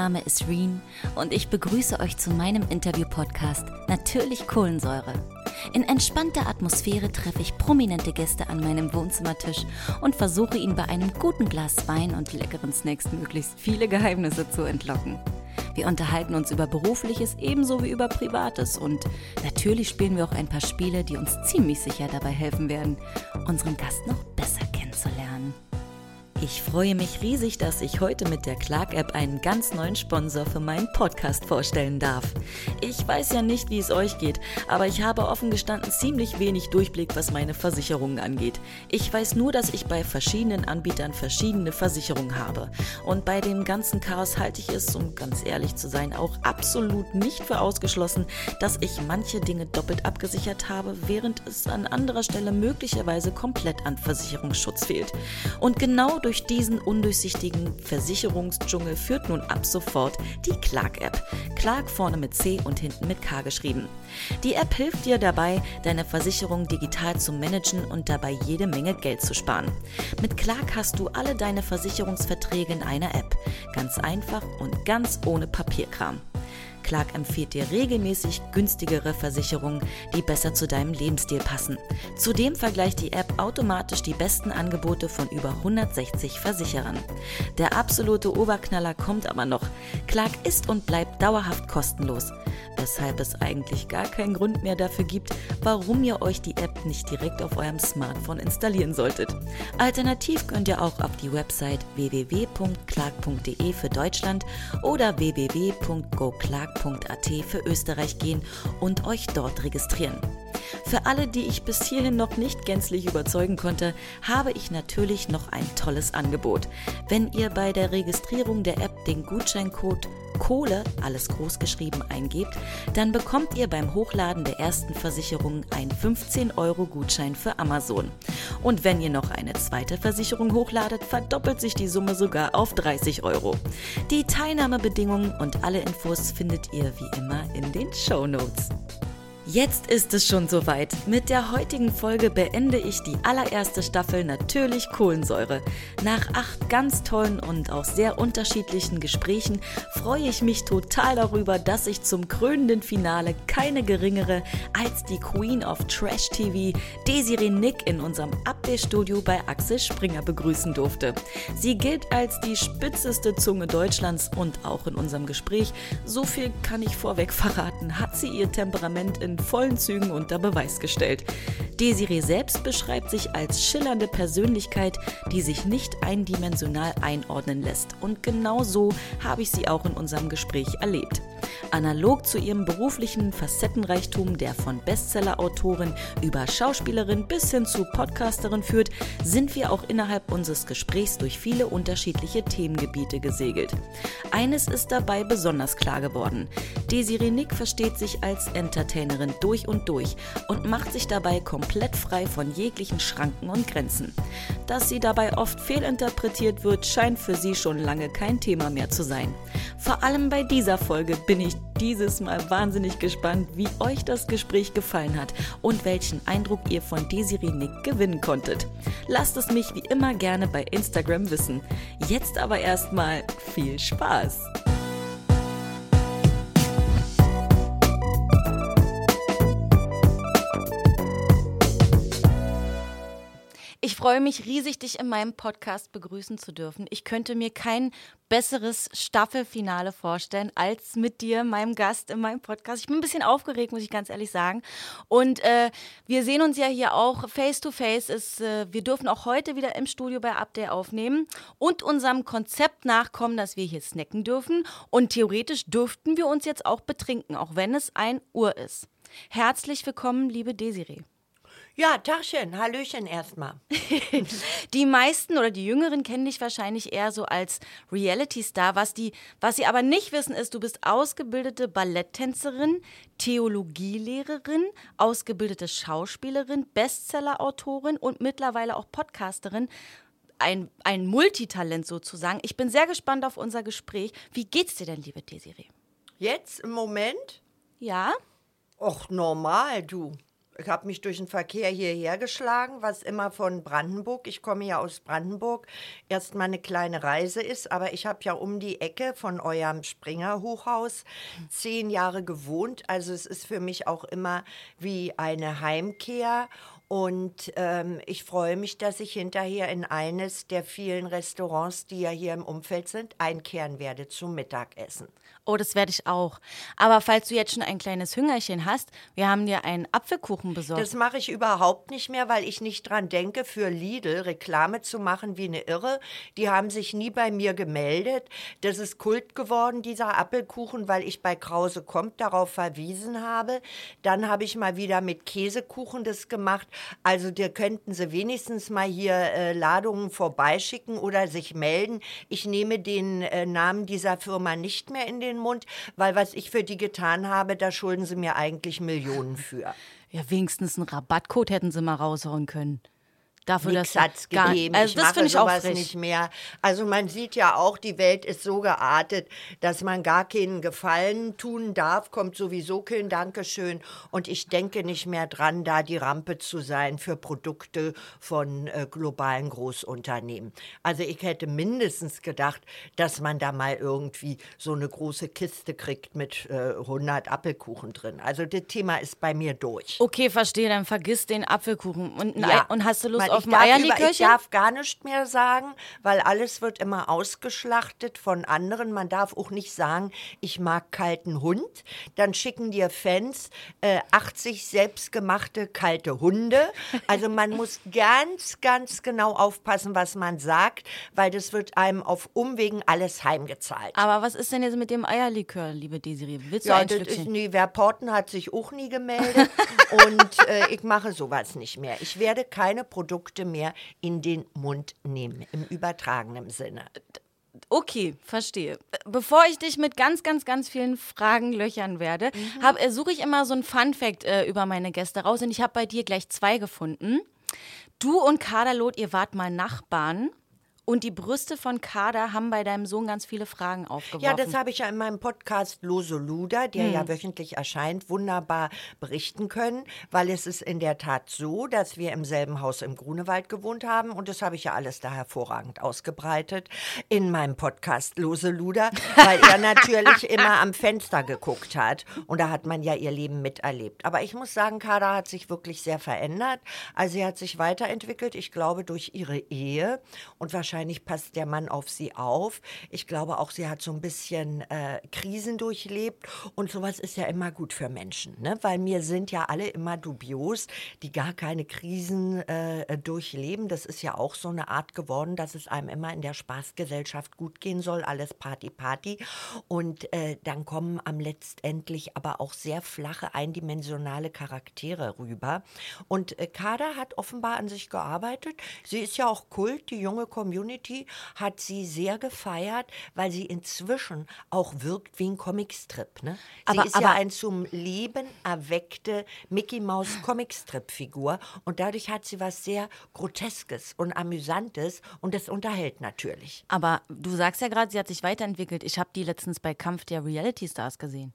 Name ist Reen und ich begrüße euch zu meinem Interview-Podcast Natürlich Kohlensäure. In entspannter Atmosphäre treffe ich prominente Gäste an meinem Wohnzimmertisch und versuche ihnen bei einem guten Glas Wein und leckeren Snacks möglichst viele Geheimnisse zu entlocken. Wir unterhalten uns über Berufliches ebenso wie über Privates und natürlich spielen wir auch ein paar Spiele, die uns ziemlich sicher dabei helfen werden, unseren Gast noch besser kennenzulernen. Ich freue mich riesig, dass ich heute mit der Clark-App einen ganz neuen Sponsor für meinen Podcast vorstellen darf. Ich weiß ja nicht, wie es euch geht, aber ich habe offen gestanden ziemlich wenig Durchblick, was meine Versicherungen angeht. Ich weiß nur, dass ich bei verschiedenen Anbietern verschiedene Versicherungen habe. Und bei dem ganzen Chaos halte ich es, um ganz ehrlich zu sein, auch absolut nicht für ausgeschlossen, dass ich manche Dinge doppelt abgesichert habe, während es an anderer Stelle möglicherweise komplett an Versicherungsschutz fehlt. Und genau durch diesen undurchsichtigen Versicherungsdschungel führt nun ab sofort die Clark-App. Clark vorne mit C und hinten mit K geschrieben. Die App hilft dir dabei, deine Versicherung digital zu managen und dabei jede Menge Geld zu sparen. Mit Clark hast du alle deine Versicherungsverträge in einer App. Ganz einfach und ganz ohne Papierkram. Clark empfiehlt dir regelmäßig günstigere Versicherungen, die besser zu deinem Lebensstil passen. Zudem vergleicht die App automatisch die besten Angebote von über 160 Versicherern. Der absolute Oberknaller kommt aber noch. Clark ist und bleibt dauerhaft kostenlos, weshalb es eigentlich gar keinen Grund mehr dafür gibt, warum ihr euch die App nicht direkt auf eurem Smartphone installieren solltet. Alternativ könnt ihr auch auf die Website www.clark.de für Deutschland oder www.goclark.at für Österreich gehen und euch dort registrieren. Für alle, die ich bis hierhin noch nicht gänzlich überzeugen konnte, habe ich natürlich noch ein tolles Angebot. Wenn ihr bei der Registrierung der App den Gutscheincode Kohle, alles groß geschrieben, eingebt, dann bekommt ihr beim Hochladen der ersten Versicherung einen 15-Euro-Gutschein für Amazon. Und wenn ihr noch eine zweite Versicherung hochladet, verdoppelt sich die Summe sogar auf 30 Euro. Die Teilnahmebedingungen und alle Infos findet ihr wie immer in den Shownotes. Jetzt ist es schon soweit. Mit der heutigen Folge beende ich die allererste Staffel Natürlich Kohlensäure. Nach 8 ganz tollen und auch sehr unterschiedlichen Gesprächen freue ich mich total darüber, dass ich zum krönenden Finale keine geringere als die Queen of Trash TV, Desiree Nick, in unserem Update-Studio bei Axel Springer begrüßen durfte. Sie gilt als die spitzeste Zunge Deutschlands und auch in unserem Gespräch, so viel kann ich vorweg verraten, hat sie ihr Temperament in vollen Zügen unter Beweis gestellt. Desiree selbst beschreibt sich als schillernde Persönlichkeit, die sich nicht eindimensional einordnen lässt. Und genau so habe ich sie auch in unserem Gespräch erlebt. Analog zu ihrem beruflichen Facettenreichtum, der von Bestseller-Autorin über Schauspielerin bis hin zu Podcasterin führt, sind wir auch innerhalb unseres Gesprächs durch viele unterschiedliche Themengebiete gesegelt. Eines ist dabei besonders klar geworden. Desiree Nick versteht sich als Entertainerin durch und macht sich dabei komplett frei von jeglichen Schranken und Grenzen. Dass sie dabei oft fehlinterpretiert wird, scheint für sie schon lange kein Thema mehr zu sein. Vor allem bei dieser Folge bin ich dieses Mal wahnsinnig gespannt, wie euch das Gespräch gefallen hat und welchen Eindruck ihr von Desiree Nick gewinnen konntet. Lasst es mich wie immer gerne bei Instagram wissen. Jetzt aber erstmal viel Spaß! Ich freue mich riesig, dich in meinem Podcast begrüßen zu dürfen. Ich könnte mir kein besseres Staffelfinale vorstellen, als mit dir, meinem Gast in meinem Podcast. Ich bin ein bisschen aufgeregt, muss ich ganz ehrlich sagen. Und wir sehen uns ja hier auch face-to-face. Wir dürfen auch heute wieder im Studio bei Update aufnehmen und unserem Konzept nachkommen, dass wir hier snacken dürfen. Und theoretisch dürften wir uns jetzt auch betrinken, auch wenn es 1 Uhr ist. Herzlich willkommen, liebe Desiree. Ja, Tagchen, Hallöchen erstmal. Die meisten oder die Jüngeren kennen dich wahrscheinlich eher so als Reality-Star. Was sie aber nicht wissen, ist, du bist ausgebildete Balletttänzerin, Theologielehrerin, ausgebildete Schauspielerin, Bestseller-Autorin und mittlerweile auch Podcasterin. Ein Multitalent sozusagen. Ich bin sehr gespannt auf unser Gespräch. Wie geht's dir denn, liebe Desiree? Jetzt im Moment? Ja? Och, normal, du. Ich habe mich durch den Verkehr hierher geschlagen, was immer von Brandenburg, ich komme ja aus Brandenburg, erstmal eine kleine Reise ist. Aber ich habe ja um die Ecke von eurem Springer-Hochhaus 10 Jahre gewohnt. Also es ist für mich auch immer wie eine Heimkehr. Und ich freue mich, dass ich hinterher in eines der vielen Restaurants, die ja hier im Umfeld sind, einkehren werde zum Mittagessen. Oh, das werde ich auch. Aber falls du jetzt schon ein kleines Hüngerchen hast, wir haben dir einen Apfelkuchen besorgt. Das mache ich überhaupt nicht mehr, weil ich nicht dran denke, für Lidl Reklame zu machen wie eine Irre. Die haben sich nie bei mir gemeldet. Das ist Kult geworden, dieser Apfelkuchen, weil ich bei Krause kommt darauf verwiesen habe. Dann habe ich mal wieder mit Käsekuchen das gemacht. Also da könnten sie wenigstens mal hier Ladungen vorbeischicken oder sich melden. Ich nehme den Namen dieser Firma nicht mehr in den Mund, weil was ich für die getan habe, da schulden sie mir eigentlich Millionen für. Ja, wenigstens einen Rabattcode hätten sie mal raushauen können. Dafür, Nix dass hat's gegeben. Also das finde ich auch frech. Nicht mehr. Also man sieht ja auch, die Welt ist so geartet, dass man gar keinen Gefallen tun darf, kommt sowieso kein Dankeschön. Und ich denke nicht mehr dran, da die Rampe zu sein für Produkte von globalen Großunternehmen. Also ich hätte mindestens gedacht, dass man da mal irgendwie so eine große Kiste kriegt mit 100 Apfelkuchen drin. Also das Thema ist bei mir durch. Okay, verstehe, dann vergiss den Apfelkuchen. Und hast du Lust auf ein Ich Eierlikörchen? darf gar nicht mehr sagen, weil alles wird immer ausgeschlachtet von anderen. Man darf auch nicht sagen, ich mag kalten Hund. Dann schicken dir Fans 80 selbstgemachte kalte Hunde. Also man muss ganz, ganz genau aufpassen, was man sagt, weil das wird einem auf Umwegen alles heimgezahlt. Aber was ist denn jetzt mit dem Eierlikör, liebe Desiree? Willst du ein das ist Stückchen? nie. Wer Porten hat sich auch nie gemeldet. Und ich mache sowas nicht mehr. Ich werde keine Produkte mehr in den Mund nehmen, im übertragenen Sinne. Okay, verstehe. Bevor ich dich mit ganz, ganz, ganz vielen Fragen löchern werde, suche ich immer so ein Fun-Fact über meine Gäste raus. Und ich habe bei dir gleich 2 gefunden. Du und Kader Loth, ihr wart mal Nachbarn. Und die Brüste von Kader haben bei deinem Sohn ganz viele Fragen aufgeworfen. Ja, das habe ich ja in meinem Podcast Lose Luder, der ja wöchentlich erscheint, wunderbar berichten können, weil es ist in der Tat so, dass wir im selben Haus im Grunewald gewohnt haben und das habe ich ja alles da hervorragend ausgebreitet in meinem Podcast Lose Luder, weil er natürlich immer am Fenster geguckt hat und da hat man ja ihr Leben miterlebt. Aber ich muss sagen, Kader hat sich wirklich sehr verändert. Also sie hat sich weiterentwickelt, ich glaube durch ihre Ehe und wahrscheinlich passt der Mann auf sie auf. Ich glaube auch, sie hat so ein bisschen Krisen durchlebt und sowas ist ja immer gut für Menschen, ne? Weil mir sind ja alle immer dubios, die gar keine Krisen durchleben. Das ist ja auch so eine Art geworden, dass es einem immer in der Spaßgesellschaft gut gehen soll, alles Party, Party. Und dann kommen am letztendlich aber auch sehr flache, eindimensionale Charaktere rüber. Und Kader hat offenbar an sich gearbeitet. Sie ist ja auch Kult, die junge Community hat sie sehr gefeiert, weil sie inzwischen auch wirkt wie ein Comicstrip. Ne? Sie ist ja ein zum Leben erweckte Mickey-Maus-Comicstrip-Figur und dadurch hat sie was sehr Groteskes und Amüsantes und das unterhält natürlich. Aber du sagst ja gerade, sie hat sich weiterentwickelt. Ich habe die letztens bei Kampf der Reality Stars gesehen.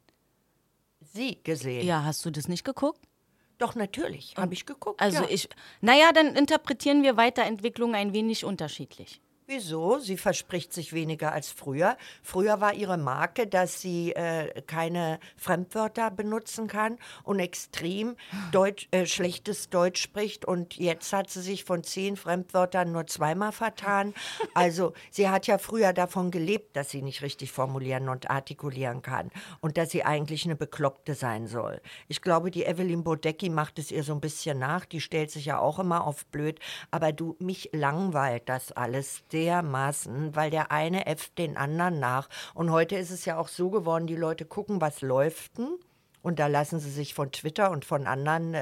Sie gesehen? Ja, hast du das nicht geguckt? Doch, natürlich, habe ich geguckt. Also ja. dann interpretieren wir Weiterentwicklung ein wenig unterschiedlich. Wieso? Sie verspricht sich weniger als früher. Früher war ihre Marke, dass sie keine Fremdwörter benutzen kann und extrem schlechtes Deutsch spricht. Und jetzt hat sie sich von 10 Fremdwörtern nur 2-mal vertan. Also sie hat ja früher davon gelebt, dass sie nicht richtig formulieren und artikulieren kann und dass sie eigentlich eine Bekloppte sein soll. Ich glaube, die Evelyn Bodecki macht es ihr so ein bisschen nach. Die stellt sich ja auch immer auf blöd. Aber mich langweilt das alles dermaßen, weil der eine äfft den anderen nach. Und heute ist es ja auch so geworden, die Leute gucken, was läuft denn? Und da lassen sie sich von Twitter und von anderen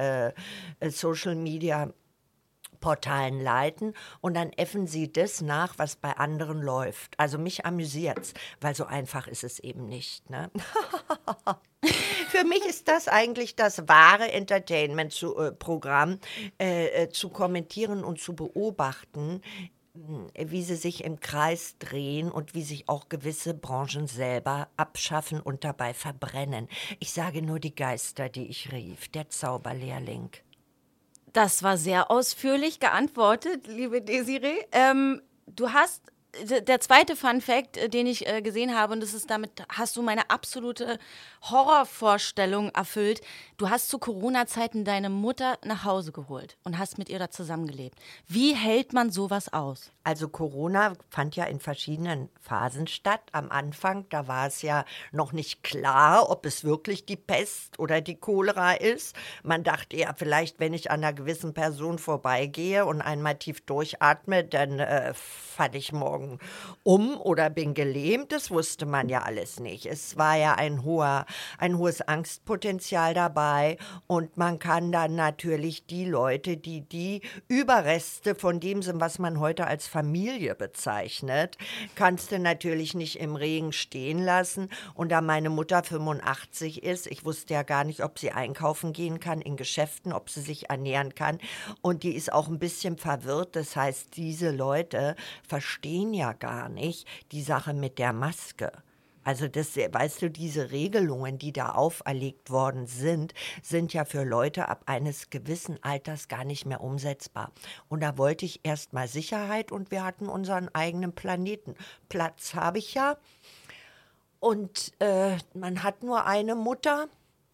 Social-Media-Portalen leiten und dann äffen sie das nach, was bei anderen läuft. Also mich amüsiert's, weil so einfach ist es eben nicht. Ne? Für mich ist das eigentlich das wahre Entertainment-Programm, zu kommentieren und zu beobachten, wie sie sich im Kreis drehen und wie sich auch gewisse Branchen selber abschaffen und dabei verbrennen. Ich sage nur die Geister, die ich rief, der Zauberlehrling. Das war sehr ausführlich geantwortet, liebe Desiree. Der zweite Fun-Fact, den ich gesehen habe, und damit hast du meine absolute Horrorvorstellung erfüllt. Du hast zu Corona-Zeiten deine Mutter nach Hause geholt und hast mit ihr da zusammengelebt. Wie hält man sowas aus? Also Corona fand ja in verschiedenen Phasen statt. Am Anfang, da war es ja noch nicht klar, ob es wirklich die Pest oder die Cholera ist. Man dachte ja, vielleicht, wenn ich an einer gewissen Person vorbeigehe und einmal tief durchatme, dann falle ich morgen um oder bin gelähmt. Das wusste man ja alles nicht. Es war ja ein hohes Angstpotenzial dabei und man kann dann natürlich die Leute, die Überreste von dem sind, was man heute als Familie bezeichnet, kannst du natürlich nicht im Regen stehen lassen. Und da meine Mutter 85 ist, ich wusste ja gar nicht, ob sie einkaufen gehen kann in Geschäften, ob sie sich ernähren kann. Und die ist auch ein bisschen verwirrt. Das heißt, diese Leute verstehen ja gar nicht die Sache mit der Maske. Also das, weißt du, diese Regelungen, die da auferlegt worden sind ja für Leute ab eines gewissen Alters gar nicht mehr umsetzbar. Und da wollte ich erst mal Sicherheit und wir hatten unseren eigenen Planeten. Platz habe ich ja. Und man hat nur eine Mutter.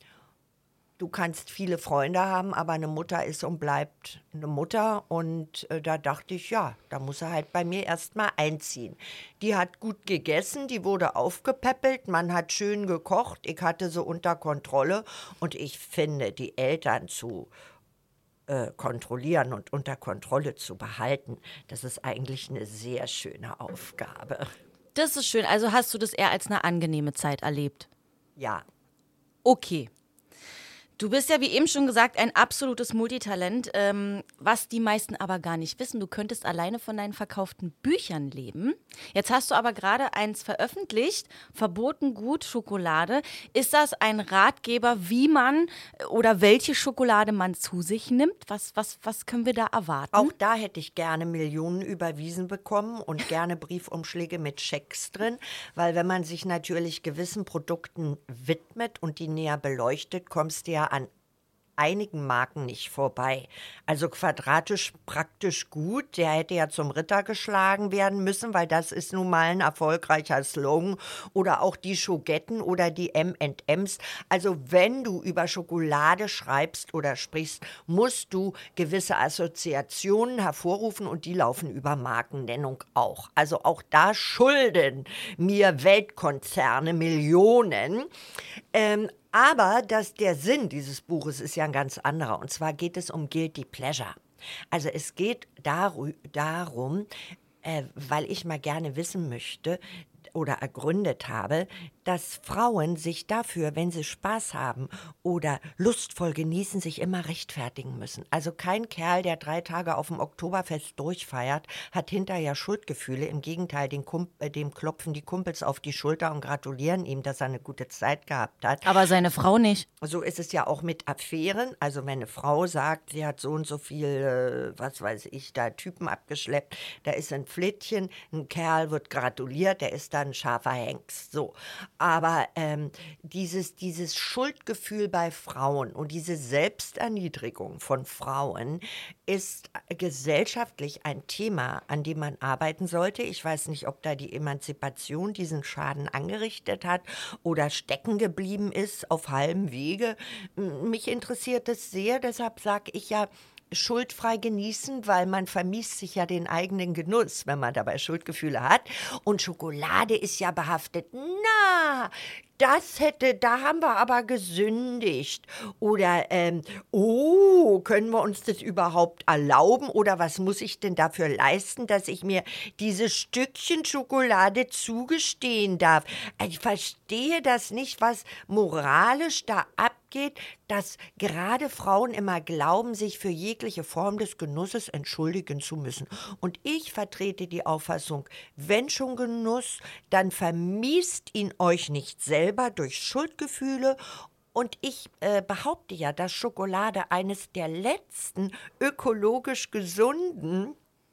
Du kannst viele Freunde haben, aber eine Mutter ist und bleibt eine Mutter. Und da dachte ich, ja, da muss er halt bei mir erst mal einziehen. Die hat gut gegessen, die wurde aufgepäppelt, man hat schön gekocht, ich hatte sie unter Kontrolle. Und ich finde, die Eltern zu kontrollieren und unter Kontrolle zu behalten, das ist eigentlich eine sehr schöne Aufgabe. Das ist schön. Also hast du das eher als eine angenehme Zeit erlebt? Ja. Okay. Du bist ja, wie eben schon gesagt, ein absolutes Multitalent, was die meisten aber gar nicht wissen. Du könntest alleine von deinen verkauften Büchern leben. Jetzt hast du aber gerade eins veröffentlicht, Verboten gut Schokolade. Ist das ein Ratgeber, wie man oder welche Schokolade man zu sich nimmt? Was können wir da erwarten? Auch da hätte ich gerne Millionen überwiesen bekommen und gerne Briefumschläge mit Schecks drin, weil wenn man sich natürlich gewissen Produkten widmet und die näher beleuchtet, kommst du ja an einigen Marken nicht vorbei. Also quadratisch praktisch gut, der hätte ja zum Ritter geschlagen werden müssen, weil das ist nun mal ein erfolgreicher Slogan. Oder auch die Schogetten oder die M&Ms. Also wenn du über Schokolade schreibst oder sprichst, musst du gewisse Assoziationen hervorrufen und die laufen über Markennennung auch. Also auch da schulden mir Weltkonzerne Millionen. Aber der Sinn dieses Buches ist ja ein ganz anderer. Und zwar geht es um Guilty Pleasure. Also es geht darum, weil ich mal gerne wissen möchte oder ergründet habe, dass Frauen sich dafür, wenn sie Spaß haben oder lustvoll genießen, sich immer rechtfertigen müssen. Also kein Kerl, der 3 Tage auf dem Oktoberfest durchfeiert, hat hinterher Schuldgefühle. Im Gegenteil, dem klopfen die Kumpels auf die Schulter und gratulieren ihm, dass er eine gute Zeit gehabt hat. Aber seine Frau nicht. So ist es ja auch mit Affären. Also wenn eine Frau sagt, sie hat so und so viel, was weiß ich, da Typen abgeschleppt, da ist ein Flittchen, ein Kerl wird gratuliert, der ist dann ein scharfer Hengst. So. Aber dieses Schuldgefühl bei Frauen und diese Selbsterniedrigung von Frauen ist gesellschaftlich ein Thema, an dem man arbeiten sollte. Ich weiß nicht, ob da die Emanzipation diesen Schaden angerichtet hat oder stecken geblieben ist auf halbem Wege. Mich interessiert es sehr, deshalb sage ich ja, schuldfrei genießen, weil man vermisst sich ja den eigenen Genuss, wenn man dabei Schuldgefühle hat. Und Schokolade ist ja behaftet. Na, da haben wir aber gesündigt. Oder, können wir uns das überhaupt erlauben? Oder was muss ich denn dafür leisten, dass ich mir dieses Stückchen Schokolade zugestehen darf? Ich verstehe das nicht, was moralisch da abgeht, dass gerade Frauen immer glauben, sich für jegliche Form des Genusses entschuldigen zu müssen. Und ich vertrete die Auffassung, wenn schon Genuss, dann vermiest ihn euch nicht selber durch Schuldgefühle. Und ich behaupte ja, dass Schokolade eines der letzten ökologisch gesunden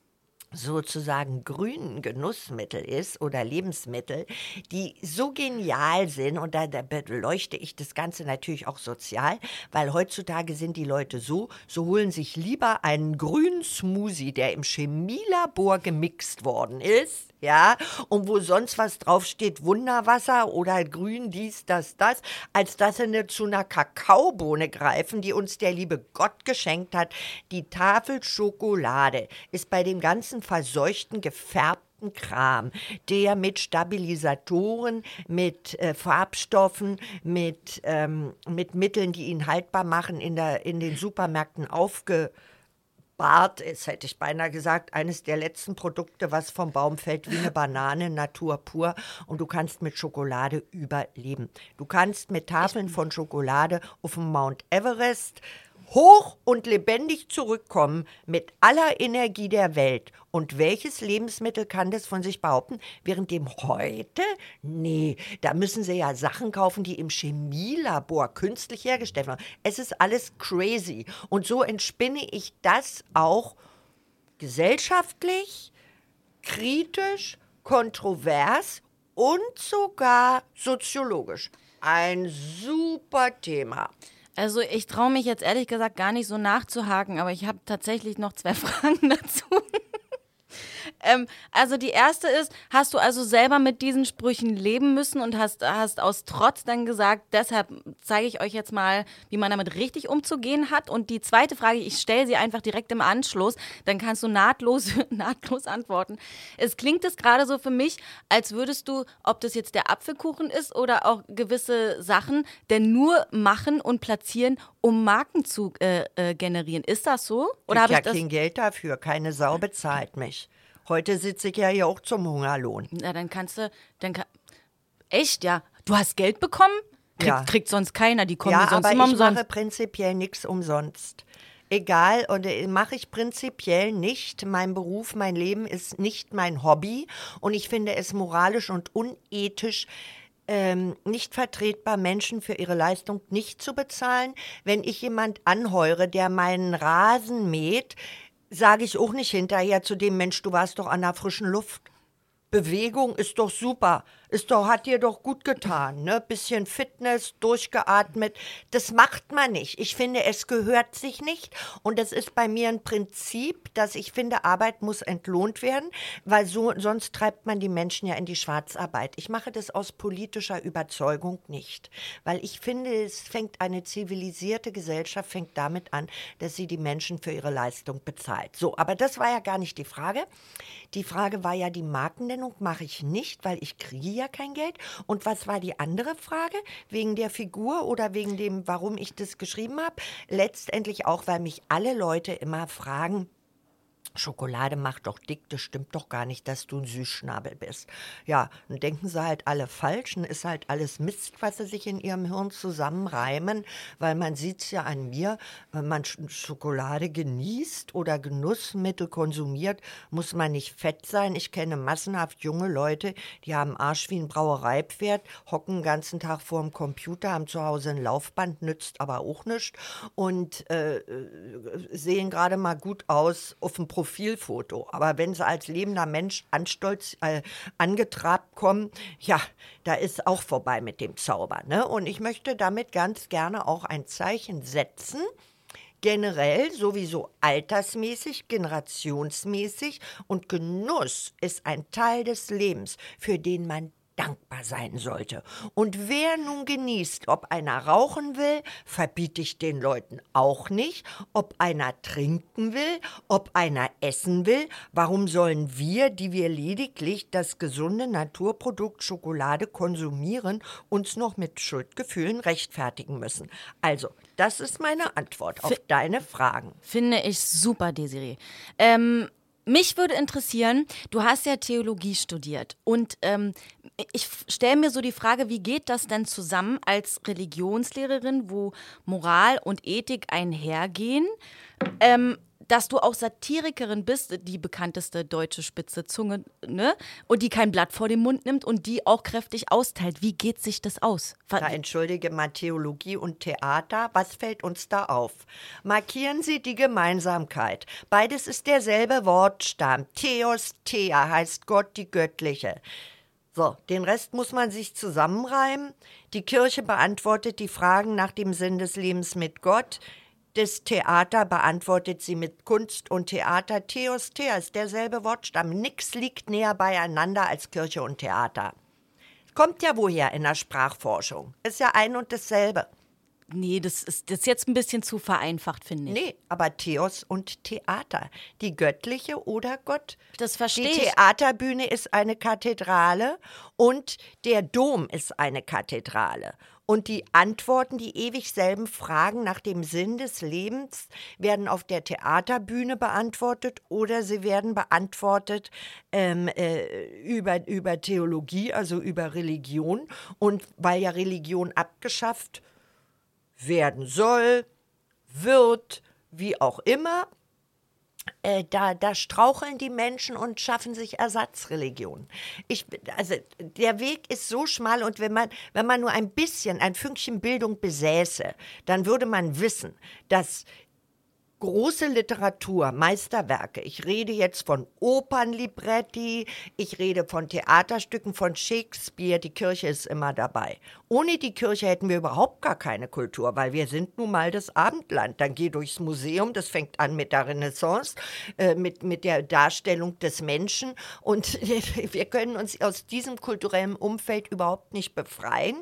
sozusagen grünen Genussmittel ist oder Lebensmittel, die so genial sind und da beleuchte ich das Ganze natürlich auch sozial, weil heutzutage sind die Leute so holen sich lieber einen grünen Smoothie, der im Chemielabor gemixt worden ist, ja, und wo sonst was draufsteht, Wunderwasser oder grün dies, das, als dass sie zu einer Kakaobohne greifen, die uns der liebe Gott geschenkt hat. Die Tafel Schokolade ist bei dem ganzen verseuchten, gefärbten Kram, der mit Stabilisatoren, mit Farbstoffen, mit Mitteln, die ihn haltbar machen, in den Supermärkten Bart ist, hätte ich beinahe gesagt, eines der letzten Produkte, was vom Baum fällt, wie eine Banane, Natur pur. Und du kannst mit Schokolade überleben. Du kannst mit Tafeln von Schokolade auf dem Mount Everest hoch und lebendig zurückkommen mit aller Energie der Welt. Und welches Lebensmittel kann das von sich behaupten? Währenddem heute? Nee, da müssen sie ja Sachen kaufen, die im Chemielabor künstlich hergestellt werden. Es ist alles crazy. Und so entspinne ich das auch gesellschaftlich, kritisch, kontrovers und sogar soziologisch. Ein super Thema. Also ich traue mich jetzt ehrlich gesagt gar nicht so nachzuhaken, aber ich habe tatsächlich noch 2 Fragen dazu. Also die erste ist, hast du also selber mit diesen Sprüchen leben müssen und hast aus Trotz dann gesagt, deshalb zeige ich euch jetzt mal, wie man damit richtig umzugehen hat? Und die zweite Frage, ich stelle sie einfach direkt im Anschluss, dann kannst du nahtlos antworten. Es klingt es gerade so für mich, als würdest du, ob das jetzt der Apfelkuchen ist oder auch gewisse Sachen, denn nur machen und platzieren, um Marken zu generieren. Ist das so? Oder Ich habe ja kein Geld dafür, keine Sau bezahlt mich. Heute sitze ich ja hier auch zum Hungerlohn. Na, dann kannst du, echt, ja? Du hast Geld bekommen? Kriegt sonst keiner, die kommen sonst immer umsonst. Ja, aber ich mache prinzipiell nichts umsonst. Egal, und mache ich prinzipiell nicht. Mein Beruf, mein Leben ist nicht mein Hobby. Und ich finde es moralisch und unethisch, nicht vertretbar, Menschen für ihre Leistung nicht zu bezahlen. Wenn ich jemand anheure, der meinen Rasen mäht, sage ich auch nicht hinterher zu dem Mensch, du warst doch an der frischen Luft. Bewegung ist doch super, hat dir doch gut getan, ne? Bisschen Fitness, durchgeatmet, das macht man nicht. Ich finde, es gehört sich nicht und das ist bei mir ein Prinzip, dass ich finde, Arbeit muss entlohnt werden, weil sonst treibt man die Menschen ja in die Schwarzarbeit. Ich mache das aus politischer Überzeugung nicht, weil ich finde, eine zivilisierte Gesellschaft fängt damit an, dass sie die Menschen für ihre Leistung bezahlt. So, aber das war ja gar nicht die Frage. Die Frage war ja, die Markennennung mache ich nicht, weil ich kriege ja kein Geld. Und was war die andere Frage? Wegen der Figur oder wegen dem, warum ich das geschrieben habe? Letztendlich auch, weil mich alle Leute immer fragen, Schokolade macht doch dick, das stimmt doch gar nicht, dass du ein Süßschnabel bist. Ja, dann denken sie halt alle falsch und ist halt alles Mist, was sie sich in ihrem Hirn zusammenreimen, weil man sieht es ja an mir, wenn man Schokolade genießt oder Genussmittel konsumiert, muss man nicht fett sein. Ich kenne massenhaft junge Leute, die haben Arsch wie ein Brauereipferd, hocken den ganzen Tag vor dem Computer, haben zu Hause ein Laufband, nützt aber auch nichts und sehen gerade mal gut aus auf dem Profilfoto. Aber wenn sie als lebender Mensch angetrabt kommen, ja, da ist auch vorbei mit dem Zauber, ne? Und ich möchte damit ganz gerne auch ein Zeichen setzen, generell sowieso altersmäßig, generationsmäßig und Genuss ist ein Teil des Lebens, für den man dankbar sein sollte. Und wer nun genießt, ob einer rauchen will, verbiete ich den Leuten auch nicht. Ob einer trinken will, ob einer essen will. Warum sollen wir, die wir lediglich das gesunde Naturprodukt Schokolade konsumieren, uns noch mit Schuldgefühlen rechtfertigen müssen? Also, das ist meine Antwort auf deine Fragen. Finde ich super, Desiree. Mich würde interessieren, du hast ja Theologie studiert und ich stelle mir so die Frage, wie geht das denn zusammen als Religionslehrerin, wo Moral und Ethik einhergehen? dass du auch Satirikerin bist, die bekannteste deutsche spitze Zunge, ne? Und die kein Blatt vor den Mund nimmt und die auch kräftig austeilt. Wie geht sich das aus? Da entschuldige mal Theologie und Theater. Was fällt uns da auf? Markieren Sie die Gemeinsamkeit. Beides ist derselbe Wortstamm. Theos, Thea heißt Gott, die Göttliche. So, den Rest muss man sich zusammenreimen. Die Kirche beantwortet die Fragen nach dem Sinn des Lebens mit Gott. Das Theater beantwortet sie mit Kunst und Theater. Theos, Thea ist derselbe Wortstamm. Nix liegt näher beieinander als Kirche und Theater. Kommt ja woher in der Sprachforschung. Ist ja ein und dasselbe. Nee, das ist jetzt ein bisschen zu vereinfacht, finde ich. Nee, aber Theos und Theater. Die göttliche oder Gott. Das verstehe Die ich. Theaterbühne ist eine Kathedrale und der Dom ist eine Kathedrale. Und die Antworten, die ewig selben Fragen nach dem Sinn des Lebens, werden auf der Theaterbühne beantwortet oder sie werden beantwortet über Theologie, also über Religion. Und weil ja Religion abgeschafft werden soll, wird, wie auch immer, da straucheln die Menschen und schaffen sich Ersatzreligionen. Also der Weg ist so schmal und wenn man nur ein Fünkchen Bildung besäße, dann würde man wissen, dass große Literatur, Meisterwerke, ich rede jetzt von Opernlibretti, ich rede von Theaterstücken von Shakespeare, die Kirche ist immer dabei. Ohne die Kirche hätten wir überhaupt gar keine Kultur, weil wir sind nun mal das Abendland. Dann geh durchs Museum, das fängt an mit der Renaissance, mit der Darstellung des Menschen und wir können uns aus diesem kulturellen Umfeld überhaupt nicht befreien.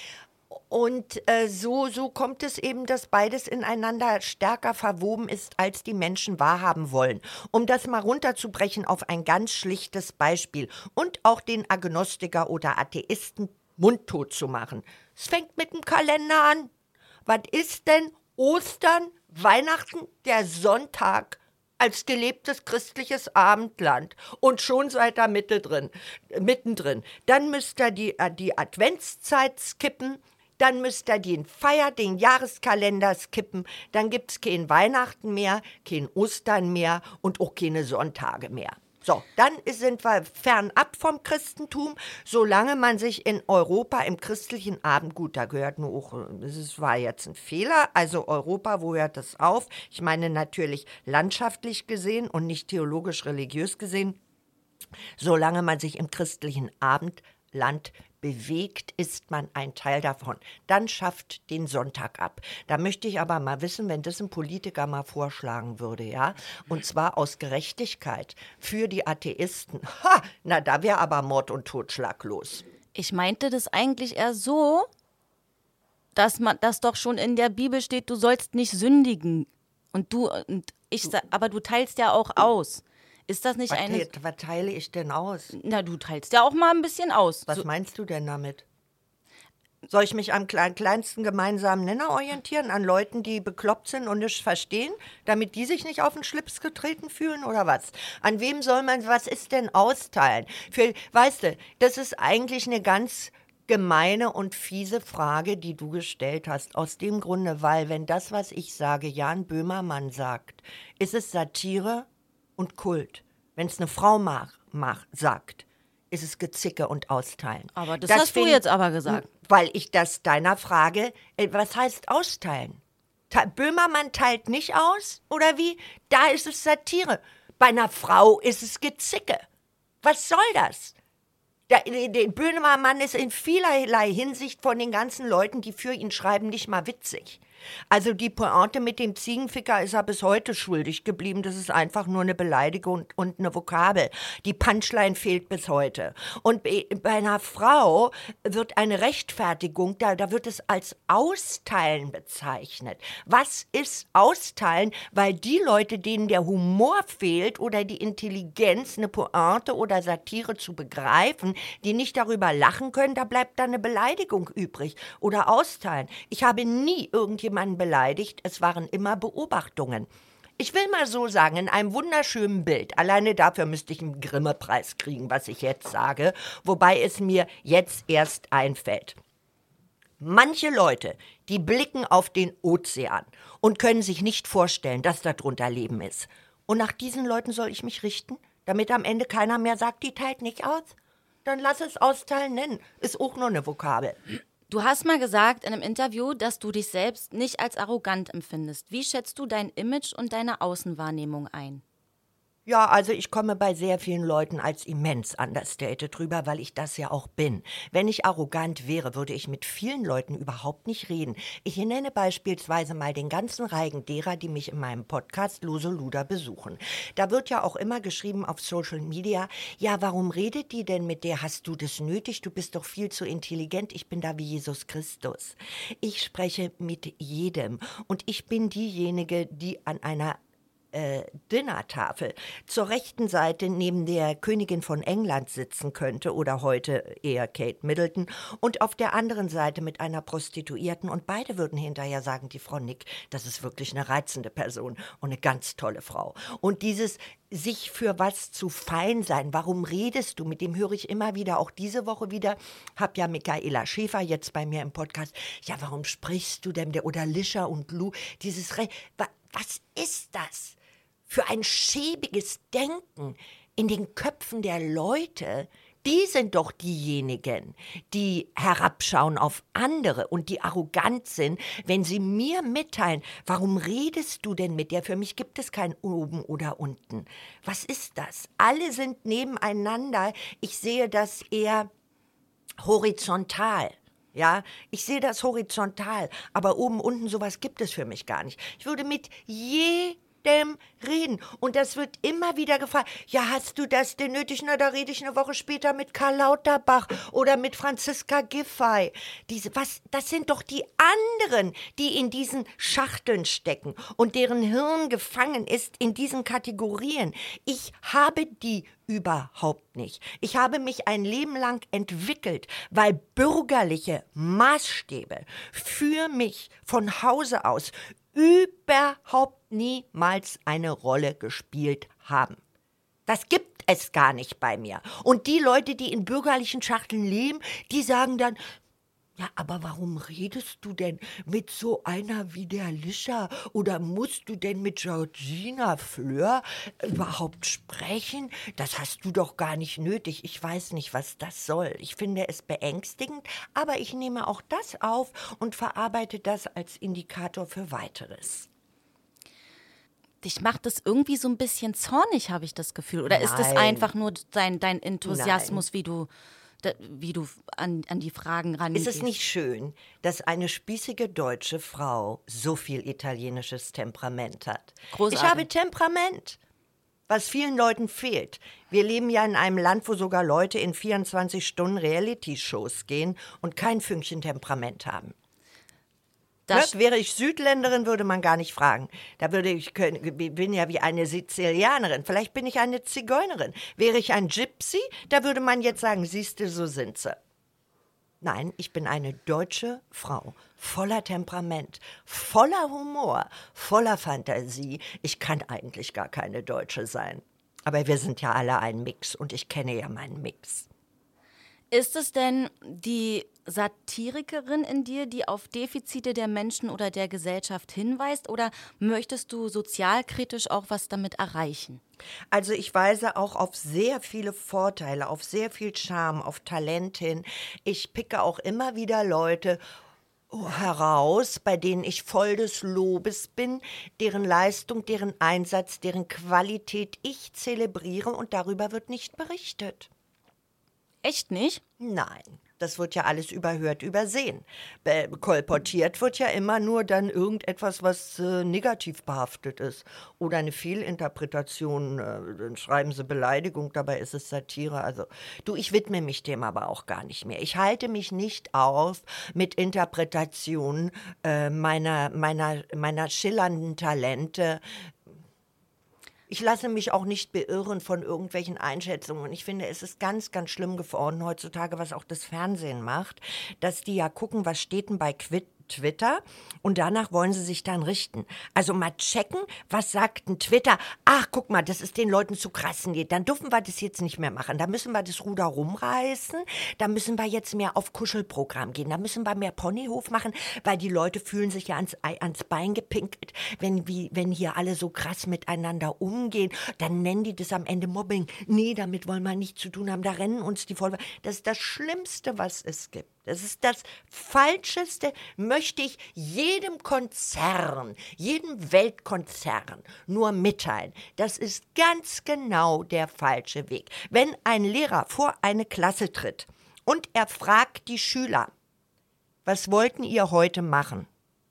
Und so kommt es eben, dass beides ineinander stärker verwoben ist, als die Menschen wahrhaben wollen. Um das mal runterzubrechen auf ein ganz schlichtes Beispiel und auch den Agnostiker oder Atheisten mundtot zu machen. Es fängt mit dem Kalender an. Was ist denn Ostern, Weihnachten, der Sonntag als gelebtes christliches Abendland? Und schon seid ihr mittendrin. Dann müsst ihr die Adventszeit skippen. Dann müsst ihr den Jahreskalender skippen. Dann gibt es kein Weihnachten mehr, kein Ostern mehr und auch keine Sonntage mehr. So, dann sind wir fernab vom Christentum, solange man sich in Europa im christlichen Abend, gut, da gehört nur auch, das war jetzt ein Fehler, also Europa, wo hört das auf? Ich meine natürlich landschaftlich gesehen und nicht theologisch-religiös gesehen. Solange man sich im christlichen Abendland bewegt, ist man ein Teil davon. Dann schafft den Sonntag ab. Da möchte ich aber mal wissen, wenn das ein Politiker mal vorschlagen würde, ja, und zwar aus Gerechtigkeit für die Atheisten. Na, da wäre aber Mord und Totschlag los. Ich meinte das eigentlich eher so, dass doch schon in der Bibel steht, du sollst nicht sündigen. Aber du teilst ja auch aus. Ist das nicht Was teile ich denn aus? Na, du teilst ja auch mal ein bisschen aus. Was meinst du denn damit? Soll ich mich am kleinsten gemeinsamen Nenner orientieren, an Leuten, die bekloppt sind und nichts verstehen, damit die sich nicht auf den Schlips getreten fühlen oder was? An wem soll man, was ist denn austeilen? Weißt du, das ist eigentlich eine ganz gemeine und fiese Frage, die du gestellt hast. Aus dem Grunde, weil wenn das, was ich sage, Jan Böhmermann sagt, ist es Satire und Kult. Wenn es eine Frau sagt, ist es Gezicke und Austeilen. Aber das hast du jetzt aber gesagt. Weil ich das deiner Frage, was heißt austeilen? Böhmermann teilt nicht aus, oder wie? Da ist es Satire. Bei einer Frau ist es Gezicke. Was soll das? Der Böhmermann ist in vielerlei Hinsicht von den ganzen Leuten, die für ihn schreiben, nicht mal witzig. Also die Pointe mit dem Ziegenficker ist er bis heute schuldig geblieben. Das ist einfach nur eine Beleidigung und eine Vokabel. Die Punchline fehlt bis heute. Und bei einer Frau wird eine Rechtfertigung, da wird es als Austeilen bezeichnet. Was ist Austeilen? Weil die Leute, denen der Humor fehlt oder die Intelligenz, eine Pointe oder Satire zu begreifen, die nicht darüber lachen können, da bleibt dann eine Beleidigung übrig oder Austeilen. Ich habe nie irgendjemanden beleidigt, es waren immer Beobachtungen. Ich will mal so sagen, in einem wunderschönen Bild, alleine dafür müsste ich einen Grimme-Preis kriegen, was ich jetzt sage, wobei es mir jetzt erst einfällt. Manche Leute, die blicken auf den Ozean und können sich nicht vorstellen, dass darunter Leben ist. Und nach diesen Leuten soll ich mich richten, damit am Ende keiner mehr sagt, die teilt nicht aus? Dann lass es austeilen nennen. Ist auch nur eine Vokabel. Du hast mal gesagt in einem Interview, dass du dich selbst nicht als arrogant empfindest. Wie schätzt du dein Image und deine Außenwahrnehmung ein? Ja, also ich komme bei sehr vielen Leuten als immens understated drüber, weil ich das ja auch bin. Wenn ich arrogant wäre, würde ich mit vielen Leuten überhaupt nicht reden. Ich nenne beispielsweise mal den ganzen Reigen derer, die mich in meinem Podcast Lose Luder besuchen. Da wird ja auch immer geschrieben auf Social Media, ja, warum redet die denn mit der? Hast du das nötig? Du bist doch viel zu intelligent. Ich bin da wie Jesus Christus. Ich spreche mit jedem und ich bin diejenige, die an einer Dinnertafel zur rechten Seite neben der Königin von England sitzen könnte oder heute eher Kate Middleton und auf der anderen Seite mit einer Prostituierten und beide würden hinterher sagen, die Frau Nick, das ist wirklich eine reizende Person und eine ganz tolle Frau. Und dieses sich für was zu fein sein, warum redest du? Mit dem höre ich immer wieder, auch diese Woche wieder, hab ja Michaela Schäfer jetzt bei mir im Podcast, ja, warum sprichst du denn, oder Lischa und Lou, was ist das für ein schäbiges Denken in den Köpfen der Leute? Die sind doch diejenigen, die herabschauen auf andere und die arrogant sind, wenn sie mir mitteilen, warum redest du denn mit der? Für mich gibt es kein oben oder unten. Was ist das? Alle sind nebeneinander. Ich sehe das eher horizontal. Ja, ich sehe das horizontal, aber oben, unten, sowas gibt es für mich gar nicht. Ich würde mit jedem reden und das wird immer wieder gefragt, ja, hast du das denn nötig? Na, da rede ich eine Woche später mit Karl Lauterbach oder mit Franziska Giffey. Das sind doch die anderen, die in diesen Schachteln stecken und deren Hirn gefangen ist in diesen Kategorien. Ich habe die überhaupt nicht. Ich habe mich ein Leben lang entwickelt, weil bürgerliche Maßstäbe für mich von Hause aus überhaupt niemals eine Rolle gespielt haben. Das gibt es gar nicht bei mir. Und die Leute, die in bürgerlichen Schachteln leben, die sagen dann, ja, aber warum redest du denn mit so einer wie der Lischa? Oder musst du denn mit Georgina Fleur überhaupt sprechen? Das hast du doch gar nicht nötig. Ich weiß nicht, was das soll. Ich finde es beängstigend, aber ich nehme auch das auf und verarbeite das als Indikator für Weiteres. Dich macht das irgendwie so ein bisschen zornig, habe ich das Gefühl. Oder ist das einfach nur dein Enthusiasmus, wie du an die Fragen rangehst? Ist es nicht schön, dass eine spießige deutsche Frau so viel italienisches Temperament hat? Großartig. Ich habe Temperament, was vielen Leuten fehlt. Wir leben ja in einem Land, wo sogar Leute in 24 Stunden Reality-Shows gehen und kein Fünkchen Temperament haben. Wäre ich Südländerin, würde man gar nicht fragen. Bin ja wie eine Sizilianerin. Vielleicht bin ich eine Zigeunerin. Wäre ich ein Gypsy, da würde man jetzt sagen, siehste, so sind sie. Nein, ich bin eine deutsche Frau, voller Temperament, voller Humor, voller Fantasie. Ich kann eigentlich gar keine Deutsche sein. Aber wir sind ja alle ein Mix und ich kenne ja meinen Mix. Ist es denn die Satirikerin in dir, die auf Defizite der Menschen oder der Gesellschaft hinweist, oder möchtest du sozialkritisch auch was damit erreichen? Also ich weise auch auf sehr viele Vorteile, auf sehr viel Charme, auf Talent hin. Ich picke auch immer wieder Leute heraus, bei denen ich voll des Lobes bin, deren Leistung, deren Einsatz, deren Qualität ich zelebriere und darüber wird nicht berichtet. Echt nicht? Nein, das wird ja alles überhört, übersehen. Kolportiert wird ja immer nur dann irgendetwas, was negativ behaftet ist. Oder eine Fehlinterpretation, dann schreiben sie Beleidigung, dabei ist es Satire. Also ich widme mich dem aber auch gar nicht mehr. Ich halte mich nicht auf mit Interpretationen meiner schillernden Talente. Ich lasse mich auch nicht beirren von irgendwelchen Einschätzungen. Und ich finde, es ist ganz, ganz schlimm geworden heutzutage, was auch das Fernsehen macht, dass die ja gucken, was steht denn bei Twitter und danach wollen sie sich dann richten. Also mal checken, was sagt ein Twitter? Ach, guck mal, das ist den Leuten zu krass. Nee, dann dürfen wir das jetzt nicht mehr machen. Da müssen wir das Ruder rumreißen. Da müssen wir jetzt mehr auf Kuschelprogramm gehen. Da müssen wir mehr Ponyhof machen, weil die Leute fühlen sich ja ans Bein gepinkelt, wenn hier alle so krass miteinander umgehen. Dann nennen die das am Ende Mobbing. Nee, damit wollen wir nichts zu tun haben. Da rennen uns die Follower. Das ist das Schlimmste, was es gibt. Das ist das Falscheste, möchte ich jedem Konzern, jedem Weltkonzern nur mitteilen. Das ist ganz genau der falsche Weg. Wenn ein Lehrer vor eine Klasse tritt und er fragt die Schüler, was wollten ihr heute machen?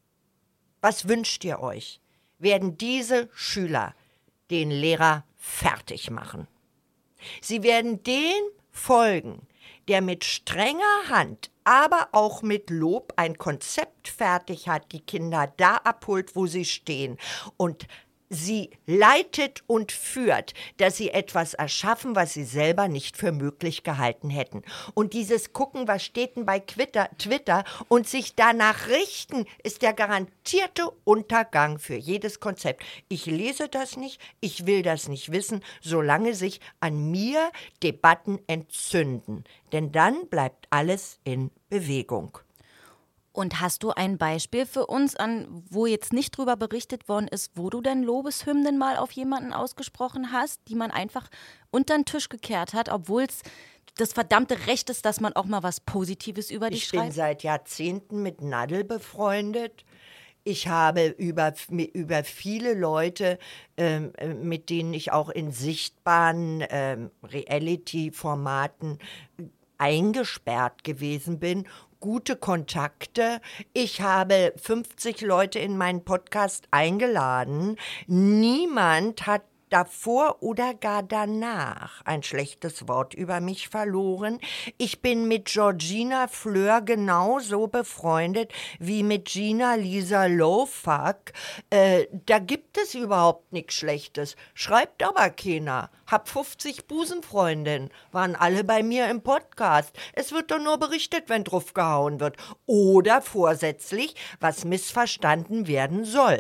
Was wünscht ihr euch? Werden diese Schüler den Lehrer fertig machen. Sie werden dem folgen, der mit strenger Hand, aber auch mit Lob ein Konzept fertig hat, die Kinder da abholt, wo sie stehen und sie leitet und führt, dass sie etwas erschaffen, was sie selber nicht für möglich gehalten hätten. Und dieses Gucken, was steht denn bei Twitter und sich danach richten, ist der garantierte Untergang für jedes Konzept. Ich lese das nicht, ich will das nicht wissen, solange sich an mir Debatten entzünden. Denn dann bleibt alles in Bewegung. Und hast du ein Beispiel für uns, wo jetzt nicht drüber berichtet worden ist, wo du denn Lobeshymnen mal auf jemanden ausgesprochen hast, die man einfach unter den Tisch gekehrt hat, obwohl es das verdammte Recht ist, dass man auch mal was Positives über dich schreibt? Ich bin seit Jahrzehnten mit Nadel befreundet. Ich habe über viele Leute, mit denen ich auch in sichtbaren Reality-Formaten eingesperrt gewesen bin, gute Kontakte. Ich habe 50 Leute in meinen Podcast eingeladen. Niemand hat davor oder gar danach ein schlechtes Wort über mich verloren. Ich bin mit Georgina Fleur genauso befreundet wie mit Gina Lisa Lowfuck. Da gibt es überhaupt nichts Schlechtes. Schreibt aber keiner. Hab 50 Busenfreundinnen. Waren alle bei mir im Podcast. Es wird doch nur berichtet, wenn drauf gehauen wird. Oder vorsätzlich, was missverstanden werden soll.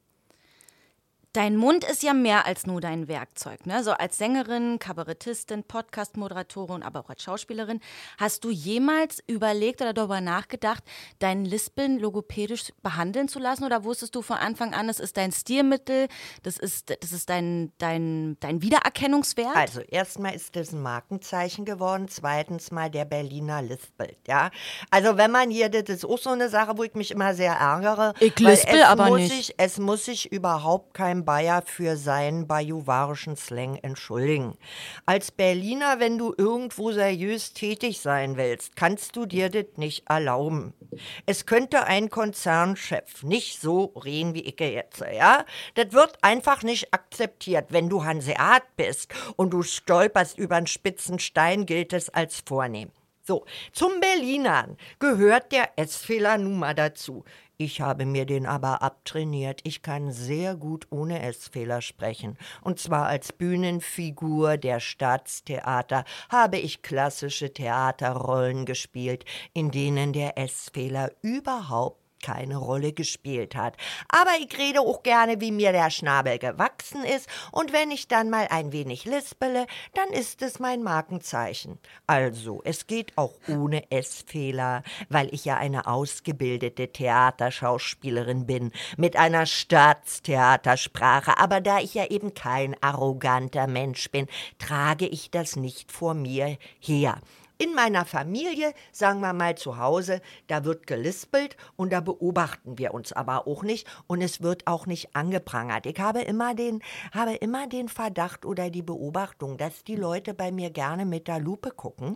Dein Mund ist ja mehr als nur dein Werkzeug, ne? So als Sängerin, Kabarettistin, Podcast-Moderatorin, aber auch als Schauspielerin. Hast du jemals überlegt oder darüber nachgedacht, dein Lispeln logopädisch behandeln zu lassen? Oder wusstest du von Anfang an, das ist dein Stilmittel, das ist dein Wiedererkennungswert? Also erstmal ist das ein Markenzeichen geworden, zweitens mal der Berliner lispelt, ja. Also wenn man hier, das ist auch so eine Sache, wo ich mich immer sehr ärgere. Ich lispel aber nicht. Es muss sich überhaupt kein Bayer für seinen bajuwarischen Slang entschuldigen. Als Berliner, wenn du irgendwo seriös tätig sein willst, kannst du dir das nicht erlauben. Es könnte ein Konzernchef nicht so reden wie ich jetzt, ja? Das wird einfach nicht akzeptiert. Wenn du Hanseat bist und du stolperst über einen spitzen Stein, gilt es als vornehm. So, zum Berlinern gehört der S-Fehler nun mal dazu. Ich habe mir den aber abtrainiert. Ich kann sehr gut ohne S-Fehler sprechen. Und zwar als Bühnenfigur der Staatstheater habe ich klassische Theaterrollen gespielt, in denen der S-Fehler überhaupt keine Rolle gespielt hat. Aber ich rede auch gerne, wie mir der Schnabel gewachsen ist, und wenn ich dann mal ein wenig lispele, dann ist es mein Markenzeichen. Also, es geht auch ohne S-Fehler, weil ich ja eine ausgebildete Theaterschauspielerin bin, mit einer Staatstheatersprache, aber da ich ja eben kein arroganter Mensch bin, trage ich das nicht vor mir her. In meiner Familie, sagen wir mal zu Hause, da wird gelispelt und da beobachten wir uns aber auch nicht und es wird auch nicht angeprangert. Ich habe immer den Verdacht oder die Beobachtung, dass die Leute bei mir gerne mit der Lupe gucken.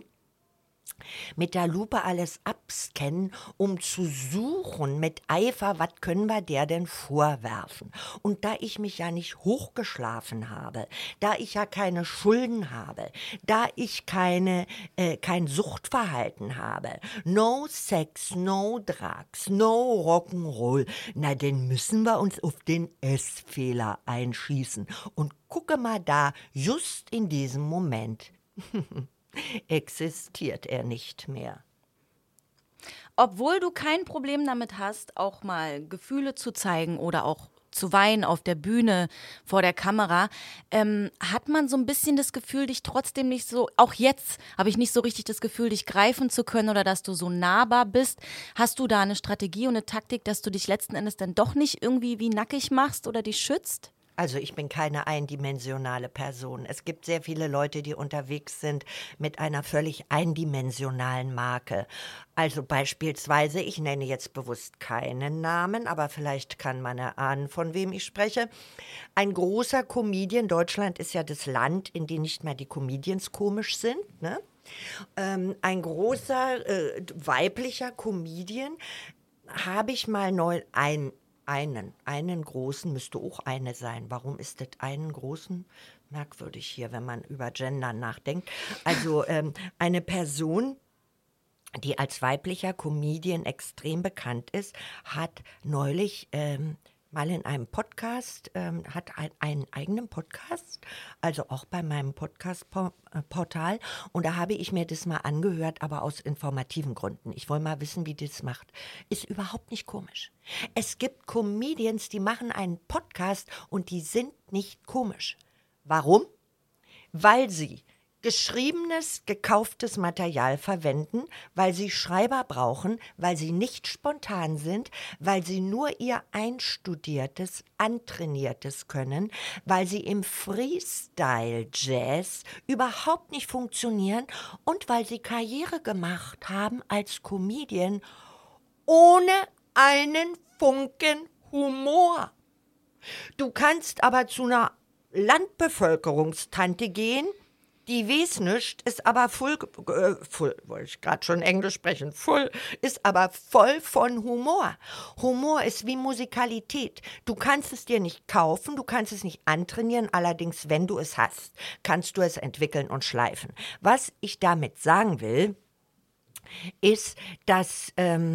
Mit der Lupe alles abscannen, um zu suchen mit Eifer, was können wir der denn vorwerfen? Und da ich mich ja nicht hochgeschlafen habe, da ich ja keine Schulden habe, da ich kein Suchtverhalten habe, no Sex, no Drugs, no Rock'n'Roll, na, dann müssen wir uns auf den S-Fehler einschießen. Und gucke mal da, just in diesem Moment existiert er nicht mehr. obwohl du kein Problem damit hast, auch mal Gefühle zu zeigen oder auch zu weinen auf der Bühne, vor der Kamera, hat man so ein bisschen das Gefühl, dich trotzdem nicht so, auch jetzt habe ich nicht so richtig das Gefühl, dich greifen zu können oder dass du so nahbar bist. Hast du da eine Strategie und eine Taktik, dass du dich letzten Endes dann doch nicht irgendwie wie nackig machst oder dich schützt? Also ich bin keine eindimensionale Person. Es gibt sehr viele Leute, die unterwegs sind mit einer völlig eindimensionalen Marke. Also beispielsweise, ich nenne jetzt bewusst keinen Namen, aber vielleicht kann man erahnen, von wem ich spreche. Ein großer Comedian, Deutschland ist ja das Land, in dem nicht mal die Comedians komisch sind, ne? Ein großer weiblicher Comedian habe ich mal einen großen, müsste auch eine sein. Warum ist das einen großen? Merkwürdig hier, wenn man über Gender nachdenkt. Also eine Person, die als weiblicher Comedian extrem bekannt ist, hat neulich mal in einem Podcast, hat einen eigenen Podcast, also auch bei meinem Podcast-Portal. Und da habe ich mir das mal angehört, aber aus informativen Gründen. Ich wollte mal wissen, wie die das macht. Ist überhaupt nicht komisch. Es gibt Comedians, die machen einen Podcast und die sind nicht komisch. Warum? Weil sie geschriebenes, gekauftes Material verwenden, weil sie Schreiber brauchen, weil sie nicht spontan sind, weil sie nur ihr einstudiertes, antrainiertes können, weil sie im Freestyle-Jazz überhaupt nicht funktionieren und weil sie Karriere gemacht haben als Comedian ohne einen Funken Humor. Du kannst aber zu einer Landbevölkerungstante gehen, die weiß nicht, ist aber full, wollte ich gerade schon Englisch sprechen, ist aber voll von Humor. Humor ist wie Musikalität. Du kannst es dir nicht kaufen, du kannst es nicht antrainieren, allerdings, wenn du es hast, kannst du es entwickeln und schleifen. Was ich damit sagen will, ist, dass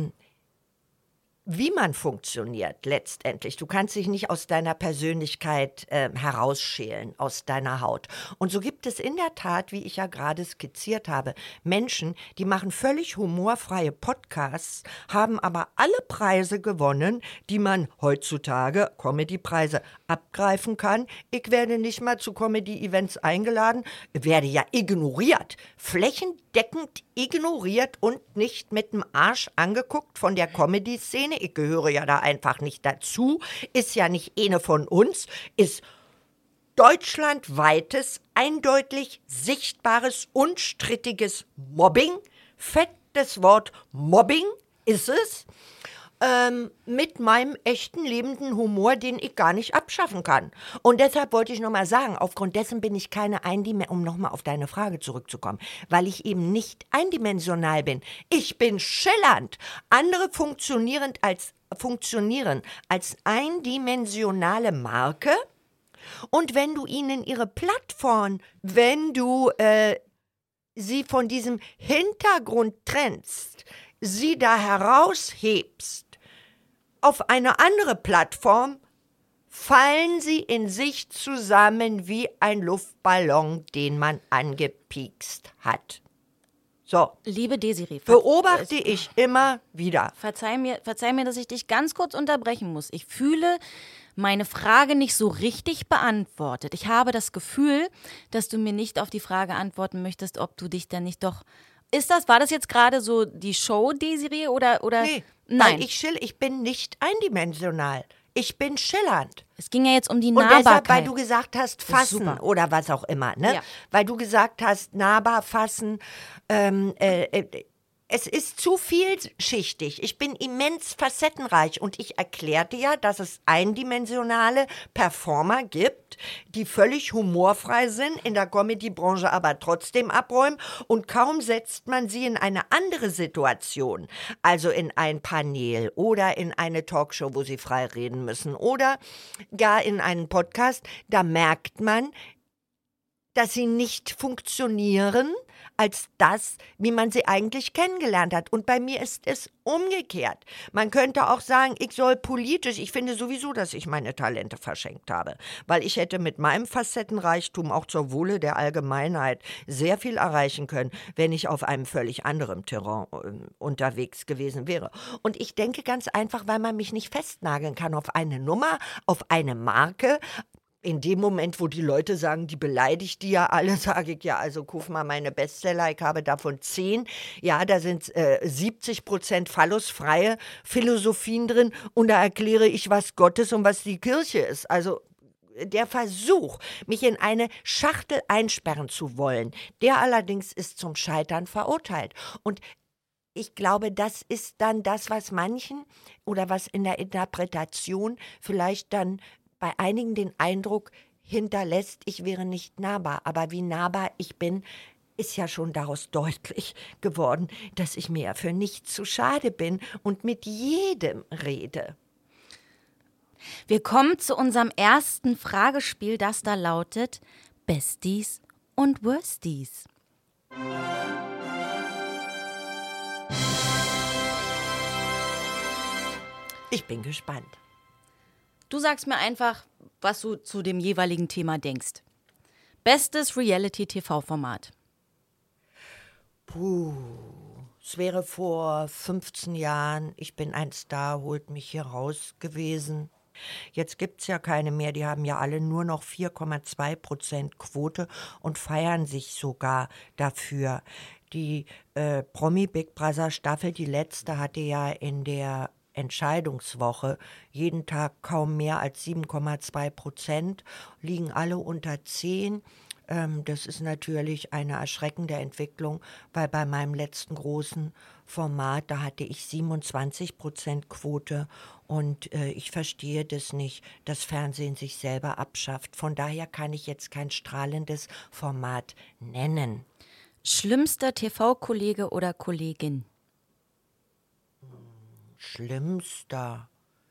wie man funktioniert letztendlich. Du kannst dich nicht aus deiner Persönlichkeit herausschälen, aus deiner Haut. Und so gibt es in der Tat, wie ich ja gerade skizziert habe, Menschen, die machen völlig humorfreie Podcasts, haben aber alle Preise gewonnen, die man heutzutage, Comedy-Preise, abgreifen kann. Ich werde nicht mal zu Comedy-Events eingeladen, werde ja ignoriert, flächendeckend ignoriert und nicht mit dem Arsch angeguckt von der Comedy-Szene. Ich gehöre ja da einfach nicht dazu, ist ja nicht eine von uns, ist deutschlandweites, eindeutig sichtbares, unstrittiges Mobbing. Fettes Wort Mobbing ist es. Mit meinem echten, lebenden Humor, den ich gar nicht abschaffen kann. Und deshalb wollte ich nochmal sagen, aufgrund dessen bin ich keine um nochmal auf deine Frage zurückzukommen, weil ich eben nicht eindimensional bin. Ich bin schillernd. Andere funktionieren als eindimensionale Marke. Und wenn du ihnen ihre Plattform, wenn du sie von diesem Hintergrund trennst, sie da heraushebst, auf eine andere Plattform, fallen sie in sich zusammen wie ein Luftballon, den man angepiekst hat. So. Liebe Desiree, beobachte ich immer wieder. Verzeih mir, dass ich dich ganz kurz unterbrechen muss. Ich fühle meine Frage nicht so richtig beantwortet. Ich habe das Gefühl, dass du mir nicht auf die Frage antworten möchtest, ob du dich denn nicht doch... War das jetzt gerade so die Show, Desiree, oder? Nee, nein. Weil ich bin nicht eindimensional. Ich bin schillernd. Es ging ja jetzt um die Und Nahbarkeit. deshalb, weil du gesagt hast, fassen oder was auch immer, ne? Ja. Weil du gesagt hast, nahbar fassen, es ist zu vielschichtig. Ich bin immens facettenreich und ich erklärte ja, dass es eindimensionale Performer gibt, die völlig humorfrei sind, in der Comedy-Branche aber trotzdem abräumen und kaum setzt man sie in eine andere Situation, also in ein Panel oder in eine Talkshow, wo sie frei reden müssen oder gar in einen Podcast, da merkt man, dass sie nicht funktionieren als das, wie man sie eigentlich kennengelernt hat. Und bei mir ist es umgekehrt. Man könnte auch sagen, ich soll politisch, ich finde sowieso, dass ich meine Talente verschenkt habe, weil ich hätte mit meinem Facettenreichtum auch zur Wohle der Allgemeinheit sehr viel erreichen können, wenn ich auf einem völlig anderen Terrain unterwegs gewesen wäre. Und ich denke ganz einfach, weil man mich nicht festnageln kann auf eine Nummer, auf eine Marke. In dem Moment, wo die Leute sagen, die beleidigt die ja alle, sage ich ja, also kauf mal meine Bestseller, ich habe davon 10. Ja, da sind 70% phallusfreie Philosophien drin und da erkläre ich, was Gott ist und was die Kirche ist. Also der Versuch, mich in eine Schachtel einsperren zu wollen, der allerdings ist zum Scheitern verurteilt. Und ich glaube, das ist dann das, was manchen oder was in der Interpretation vielleicht dann bei einigen den Eindruck hinterlässt, ich wäre nicht nahbar. Aber wie nahbar ich bin, ist ja schon daraus deutlich geworden, dass ich mir für nichts zu schade bin und mit jedem rede. Wir kommen zu unserem ersten Fragespiel, das da lautet Besties und Worsties. Ich bin gespannt. Du sagst mir einfach, was du zu dem jeweiligen Thema denkst. Bestes Reality-TV-Format. Es wäre vor 15 Jahren, ich bin ein Star, holt mich hier raus gewesen. Jetzt gibt es ja keine mehr, die haben ja alle nur noch 4,2% Quote und feiern sich sogar dafür. Die Promi Big Brother Staffel, die letzte, hatte ja in der Entscheidungswoche jeden Tag kaum mehr als 7,2%, liegen alle unter 10. Das ist natürlich eine erschreckende Entwicklung, weil bei meinem letzten großen Format, da hatte ich 27% Quote und ich verstehe das nicht, dass Fernsehen sich selber abschafft. Von daher kann ich jetzt kein strahlendes Format nennen. Schlimmster TV-Kollege oder Kollegin? Schlimmster?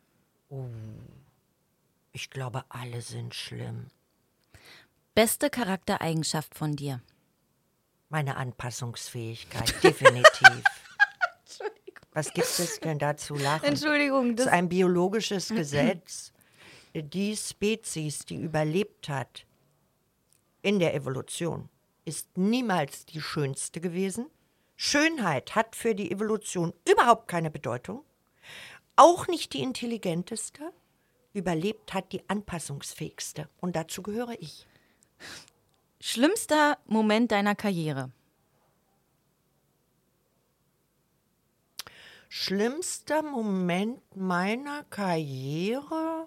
Ich glaube, alle sind schlimm. Beste Charaktereigenschaft von dir? Meine Anpassungsfähigkeit, definitiv. Was gibt es denn da zu lachen? Entschuldigung. Das ist ein biologisches Gesetz. Die Spezies, die überlebt hat in der Evolution, ist niemals die schönste gewesen. Schönheit hat für die Evolution überhaupt keine Bedeutung. Auch nicht die intelligenteste. Überlebt hat die anpassungsfähigste. Und dazu gehöre ich. Schlimmster Moment deiner Karriere? Schlimmster Moment meiner Karriere?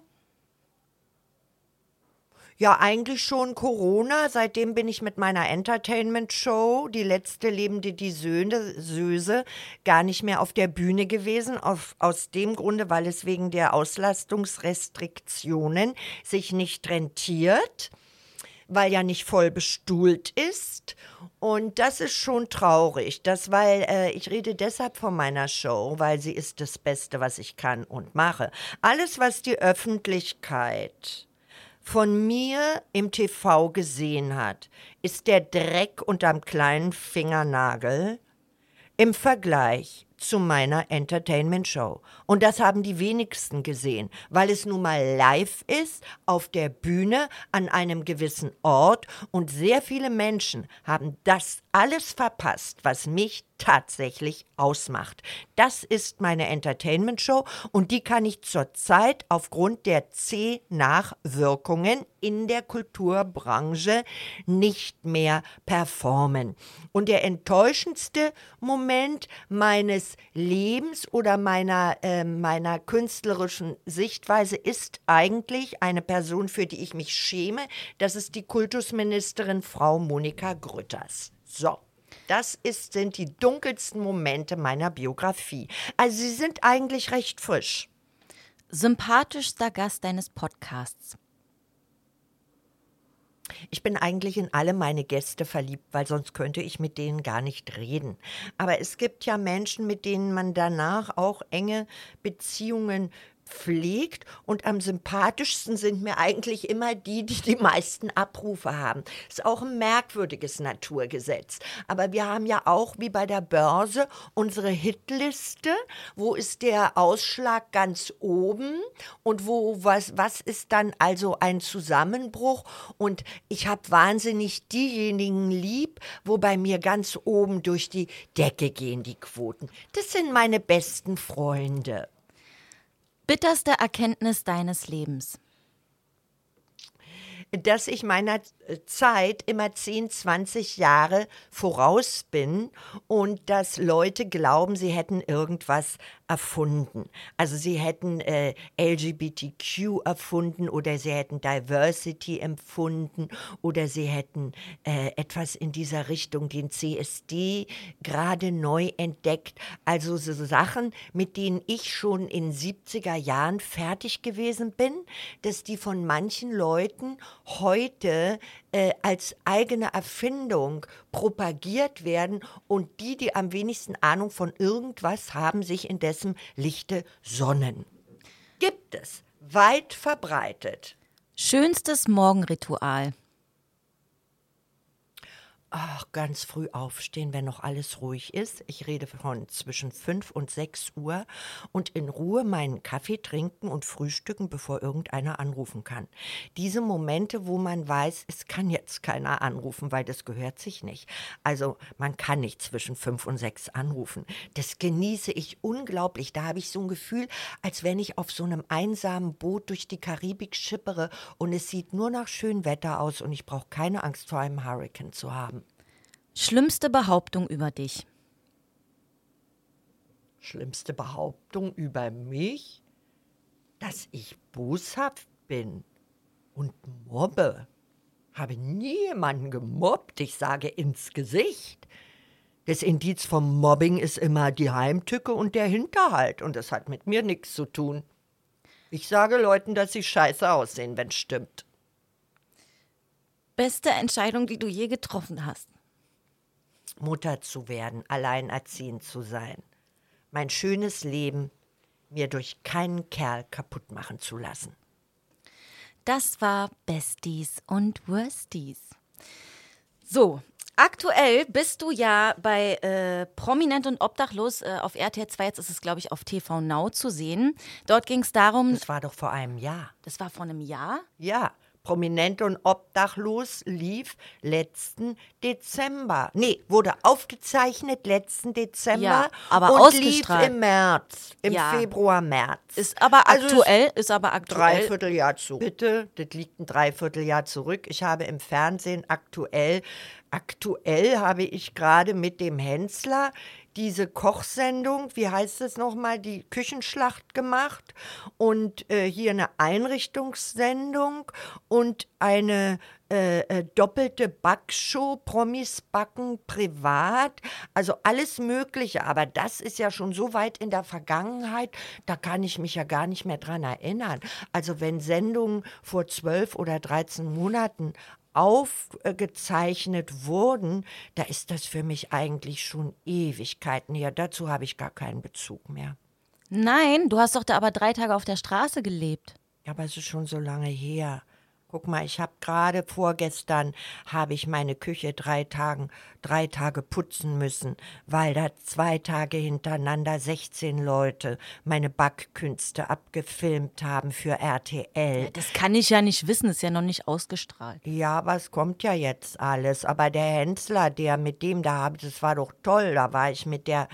Ja, eigentlich schon Corona. Seitdem bin ich mit meiner Entertainment-Show, die letzte lebende die Söse, gar nicht mehr auf der Bühne gewesen. Aus dem Grunde, weil es wegen der Auslastungsrestriktionen sich nicht rentiert, weil ja nicht voll bestuhlt ist. Und das ist schon traurig. Ich rede deshalb von meiner Show, weil sie ist das Beste, was ich kann und mache. Alles, was die Öffentlichkeit von mir im TV gesehen hat, ist der Dreck unterm kleinen Fingernagel im Vergleich zu meiner Entertainment-Show. Und das haben die wenigsten gesehen, weil es nun mal live ist, auf der Bühne, an einem gewissen Ort. Und sehr viele Menschen haben das alles verpasst, was mich tatsächlich ausmacht. Das ist meine Entertainment-Show und die kann ich zurzeit aufgrund der C-Nachwirkungen in der Kulturbranche nicht mehr performen. Und der enttäuschendste Moment meines Lebens oder meiner künstlerischen Sichtweise ist eigentlich eine Person, für die ich mich schäme. Das ist die Kultusministerin Frau Monika Grütters. So. Das sind die dunkelsten Momente meiner Biografie. Also sie sind eigentlich recht frisch. Sympathischster Gast deines Podcasts? Ich bin eigentlich in alle meine Gäste verliebt, weil sonst könnte ich mit denen gar nicht reden. Aber es gibt ja Menschen, mit denen man danach auch enge Beziehungen pflegt und am sympathischsten sind mir eigentlich immer die meisten Abrufe haben. Ist auch ein merkwürdiges Naturgesetz. Aber wir haben ja auch, wie bei der Börse, unsere Hitliste. Wo ist der Ausschlag ganz oben und was ist dann also ein Zusammenbruch? Und ich habe wahnsinnig diejenigen lieb, wo bei mir ganz oben durch die Decke gehen die Quoten. Das sind meine besten Freunde. Bitterste Erkenntnis deines Lebens? Dass ich meiner Zeit immer 10, 20 Jahre voraus bin und dass Leute glauben, sie hätten irgendwas erfunden. Also sie hätten LGBTQ erfunden oder sie hätten Diversity empfunden oder sie hätten etwas in dieser Richtung, den CSD gerade neu entdeckt. Also so Sachen, mit denen ich schon in 70er Jahren fertig gewesen bin, dass die von manchen Leuten heute als eigene Erfindung propagiert werden und die am wenigsten Ahnung von irgendwas haben, sich in dessen Lichte sonnen. Gibt es, weit verbreitet. Schönstes Morgenritual? Ach, ganz früh aufstehen, wenn noch alles ruhig ist. Ich rede von zwischen 5 und 6 Uhr und in Ruhe meinen Kaffee trinken und frühstücken, bevor irgendeiner anrufen kann. Diese Momente, wo man weiß, es kann jetzt keiner anrufen, weil das gehört sich nicht. Also man kann nicht zwischen 5 und 6 anrufen. Das genieße ich unglaublich. Da habe ich so ein Gefühl, als wenn ich auf so einem einsamen Boot durch die Karibik schippere und es sieht nur nach schönem Wetter aus und ich brauche keine Angst vor einem Hurrikan zu haben. Schlimmste Behauptung über dich? Schlimmste Behauptung über mich? Dass ich boshaft bin und mobbe. Habe nie jemanden gemobbt, ich sage ins Gesicht. Das Indiz vom Mobbing ist immer die Heimtücke und der Hinterhalt und das hat mit mir nichts zu tun. Ich sage Leuten, dass sie scheiße aussehen, wenn es stimmt. Beste Entscheidung, die du je getroffen hast? Mutter zu werden, alleinerziehend zu sein. Mein schönes Leben mir durch keinen Kerl kaputt machen zu lassen. Das war Besties und Worsties. So, aktuell bist du ja bei Prominent und Obdachlos auf RTL 2, jetzt ist es, glaube ich, auf TV Now zu sehen. Dort ging es darum... Das war doch vor einem Jahr. Das war vor einem Jahr? Ja, Prominent und Obdachlos lief letzten Dezember. Nee, wurde aufgezeichnet letzten Dezember Ja, aber und ausgestrahlt. lief im März, im Ja. Februar, März. Ist aber Also aktuell. Dreivierteljahr zu. Bitte, das liegt ein Dreivierteljahr zurück. Ich habe im Fernsehen aktuell habe ich gerade mit dem Hensler diese Kochsendung, wie heißt es nochmal, die Küchenschlacht gemacht und hier eine Einrichtungssendung und eine doppelte Backshow, Promis backen privat, also alles Mögliche, aber das ist ja schon so weit in der Vergangenheit, da kann ich mich ja gar nicht mehr dran erinnern. Also wenn Sendungen vor 12 oder 13 Monaten aufgezeichnet wurden, da ist das für mich eigentlich schon Ewigkeiten her. Dazu habe ich gar keinen Bezug mehr. Nein, du hast doch da aber 3 Tage auf der Straße gelebt. Ja, aber es ist schon so lange her. Guck mal, ich habe gerade vorgestern, habe ich meine Küche 3 Tage putzen müssen, weil da 2 Tage hintereinander 16 Leute meine Backkünste abgefilmt haben für RTL. Das kann ich ja nicht wissen, ist ja noch nicht ausgestrahlt. Ja, aber es kommt ja jetzt alles. Aber der Hensler, das war doch toll, da war ich mit der,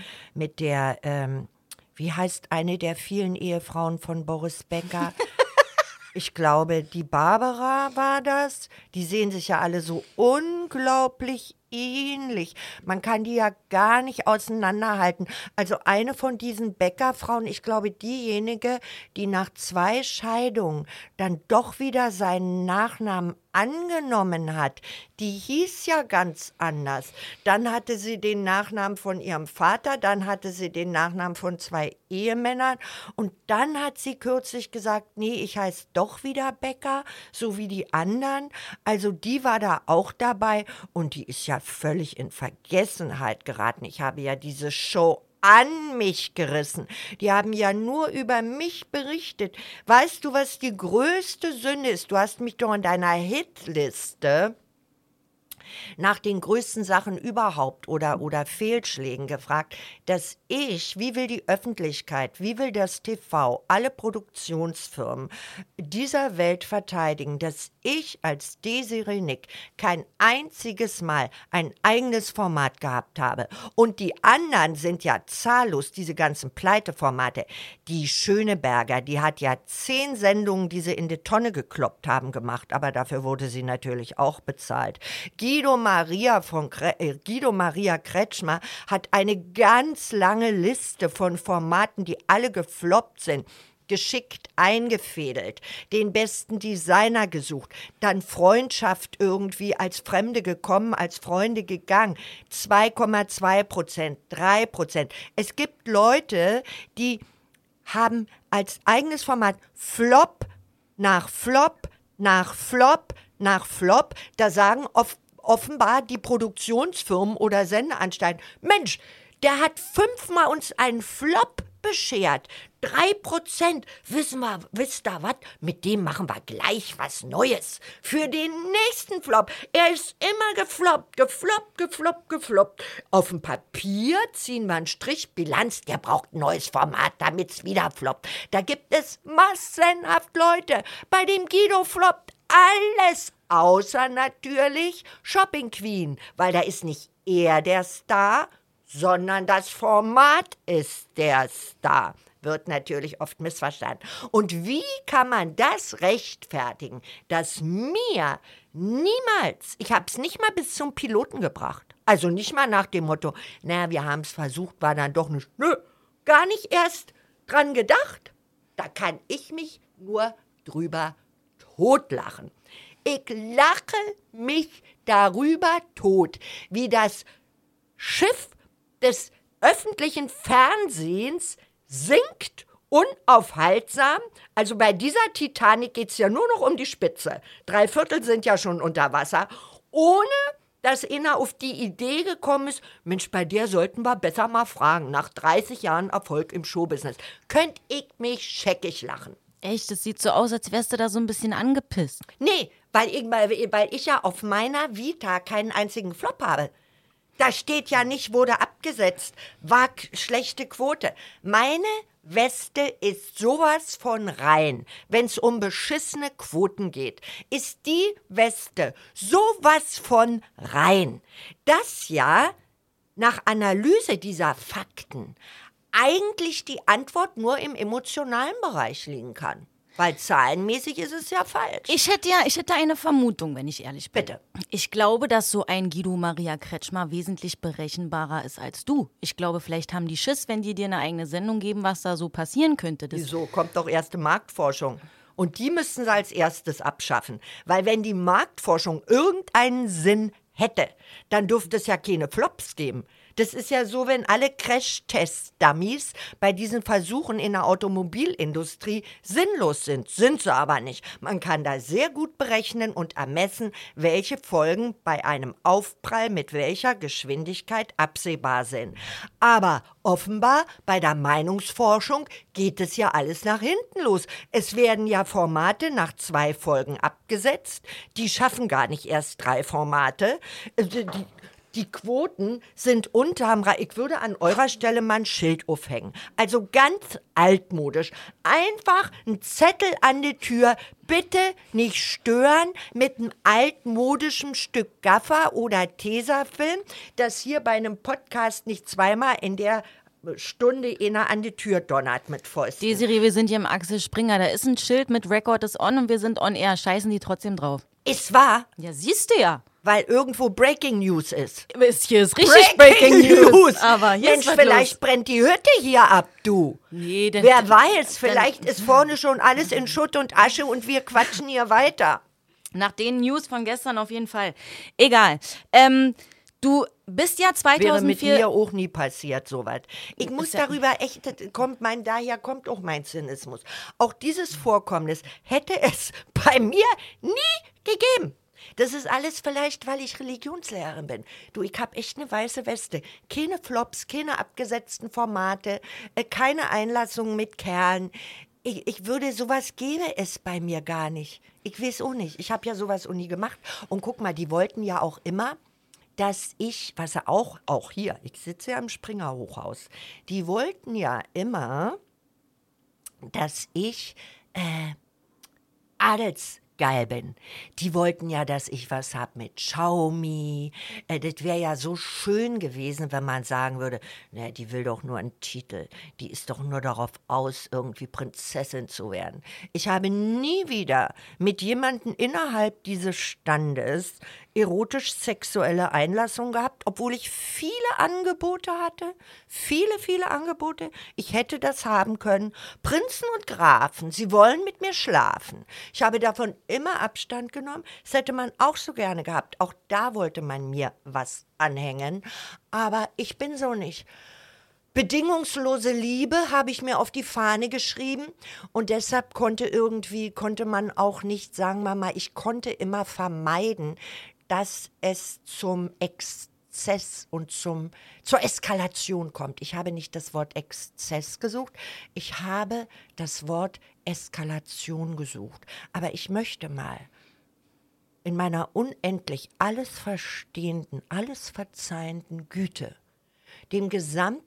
wie heißt eine der vielen Ehefrauen von Boris Becker? Ich glaube, die Barbara war das. Die sehen sich ja alle so unglaublich ähnlich. Man kann die ja gar nicht auseinanderhalten. Also eine von diesen Bäckerfrauen, ich glaube diejenige, die nach 2 Scheidungen dann doch wieder seinen Nachnamen angenommen hat, die hieß ja ganz anders. Dann hatte sie den Nachnamen von ihrem Vater, dann hatte sie den Nachnamen von 2 Ehemännern und dann hat sie kürzlich gesagt, nee, ich heiße doch wieder Becker, so wie die anderen. Also die war da auch dabei und die ist ja völlig in Vergessenheit geraten. Ich habe ja diese Show an mich gerissen. Die haben ja nur über mich berichtet. Weißt du, was die größte Sünde ist? Du hast mich doch in deiner Hitliste nach den größten Sachen überhaupt oder Fehlschlägen gefragt, dass wie will die Öffentlichkeit, wie will das TV, alle Produktionsfirmen dieser Welt verteidigen, dass ich als Desiree Nick kein einziges Mal ein eigenes Format gehabt habe. Und die anderen sind ja zahllos, diese ganzen Pleiteformate. Die Schöneberger, die hat ja 10 Sendungen, die sie in die Tonne gekloppt haben, gemacht, aber dafür wurde sie natürlich auch bezahlt. Guido Maria Kretschmer hat eine ganz lange Liste von Formaten, die alle gefloppt sind, geschickt eingefädelt, den besten Designer gesucht, dann Freundschaft irgendwie, als Fremde gekommen, als Freunde gegangen, 2,2%, 3%. Es gibt Leute, die haben als eigenes Format Flop nach Flop nach Flop nach Flop, da sagen offenbar die Produktionsfirmen oder Sendeanstalten, Mensch, der hat 5-mal uns einen Flop beschert. 3%, wisst ihr was? Mit dem machen wir gleich was Neues. Für den nächsten Flop. Er ist immer gefloppt. Auf dem Papier ziehen wir einen Strich, Bilanz, der braucht ein neues Format, damit es wieder floppt. Da gibt es massenhaft Leute. Bei dem Guido floppt alles, außer natürlich Shopping Queen, weil da ist nicht er der Star, sondern das Format ist der Star. Wird natürlich oft missverstanden. Und wie kann man das rechtfertigen, dass mir niemals, ich habe es nicht mal bis zum Piloten gebracht, also nicht mal nach dem Motto, wir haben es versucht, war dann doch nicht, gar nicht erst dran gedacht. Da kann ich mich nur drüber totlachen. Ich lache mich darüber tot, wie das Schiff des öffentlichen Fernsehens sinkt unaufhaltsam. Also bei dieser Titanic geht es ja nur noch um die Spitze. 3/4 sind ja schon unter Wasser, ohne dass einer auf die Idee gekommen ist, Mensch, bei der sollten wir besser mal fragen, nach 30 Jahren Erfolg im Showbusiness. Könnt ich mich scheckig lachen. Echt, es sieht so aus, als wärst du da so ein bisschen angepisst. Nee, weil ich ja auf meiner Vita keinen einzigen Flop habe. Da steht ja nicht, wurde abgesetzt, war schlechte Quote. Meine Weste ist sowas von rein, wenn es um beschissene Quoten geht. Ist die Weste sowas von rein, dass ja nach Analyse dieser Fakten eigentlich die Antwort nur im emotionalen Bereich liegen kann. Weil zahlenmäßig ist es ja falsch. Ich hätte eine Vermutung, wenn ich ehrlich bin. Bitte. Ich glaube, dass so ein Guido Maria Kretschmer wesentlich berechenbarer ist als du. Ich glaube, vielleicht haben die Schiss, wenn die dir eine eigene Sendung geben, was da so passieren könnte. Wieso? Kommt doch erste Marktforschung. Und die müssten sie als erstes abschaffen. Weil wenn die Marktforschung irgendeinen Sinn hätte, dann dürfte es ja keine Flops geben. Das ist ja so, wenn alle Crash-Test-Dummies bei diesen Versuchen in der Automobilindustrie sinnlos sind. Sind sie aber nicht. Man kann da sehr gut berechnen und ermessen, welche Folgen bei einem Aufprall mit welcher Geschwindigkeit absehbar sind. Aber offenbar bei der Meinungsforschung geht es ja alles nach hinten los. Es werden ja Formate nach 2 Folgen abgesetzt. Die schaffen gar nicht erst 3 Formate. Die Quoten sind unterm Rhein. Ich würde an eurer Stelle mal ein Schild aufhängen. Also ganz altmodisch. Einfach ein Zettel an die Tür. Bitte nicht stören mit einem altmodischen Stück Gaffer oder Tesafilm, das hier bei einem Podcast nicht zweimal in der Stunde einer an die Tür donnert mit Fäusten. Desiree, wir sind hier im Axel Springer. Da ist ein Schild mit Record is on und wir sind on air. Scheißen die trotzdem drauf. Ist wahr? Ja, siehst du ja. Weil irgendwo Breaking News ist. Hier ist richtig Breaking News. Aber hier Mensch, ist vielleicht los. Brennt die Hütte hier ab, du. Nee, denn, wer weiß, vielleicht ist vorne schon alles in Schutt und Asche und wir quatschen hier weiter. Nach den News von gestern auf jeden Fall. Egal. Du bist ja 2004... Wäre mit mir auch nie passiert, sowas. Ich muss darüber echt, daher kommt auch mein Zynismus. Auch dieses Vorkommnis hätte es bei mir nie gegeben. Das ist alles vielleicht, weil ich Religionslehrerin bin. Du, ich habe echt eine weiße Weste. Keine Flops, keine abgesetzten Formate, keine Einlassungen mit Kerlen. Ich würde, sowas gäbe es bei mir gar nicht. Ich weiß auch nicht. Ich habe ja sowas auch nie gemacht. Und guck mal, die wollten ja auch immer, dass ich, was ja auch hier, ich sitze ja im Springer-Hochhaus, die wollten ja immer, dass ich adelsgeil bin. Die wollten ja, dass ich was hab mit Xiaomi. Das wäre ja so schön gewesen, wenn man sagen würde, ne, die will doch nur einen Titel. Die ist doch nur darauf aus, irgendwie Prinzessin zu werden. Ich habe nie wieder mit jemandem innerhalb dieses Standes erotisch-sexuelle Einlassung gehabt, obwohl ich viele Angebote hatte. Viele Angebote. Ich hätte das haben können. Prinzen und Grafen, sie wollen mit mir schlafen. Ich habe davon immer Abstand genommen. Das hätte man auch so gerne gehabt. Auch da wollte man mir was anhängen. Aber ich bin so nicht. Bedingungslose Liebe habe ich mir auf die Fahne geschrieben und deshalb konnte man auch nicht, sagen wir mal, ich konnte immer vermeiden, dass es zum Exzess und zur Eskalation kommt. Ich habe nicht das Wort Exzess gesucht, ich habe das Wort Eskalation gesucht. Aber ich möchte mal in meiner unendlich alles verstehenden, alles verzeihenden Güte dem gesamten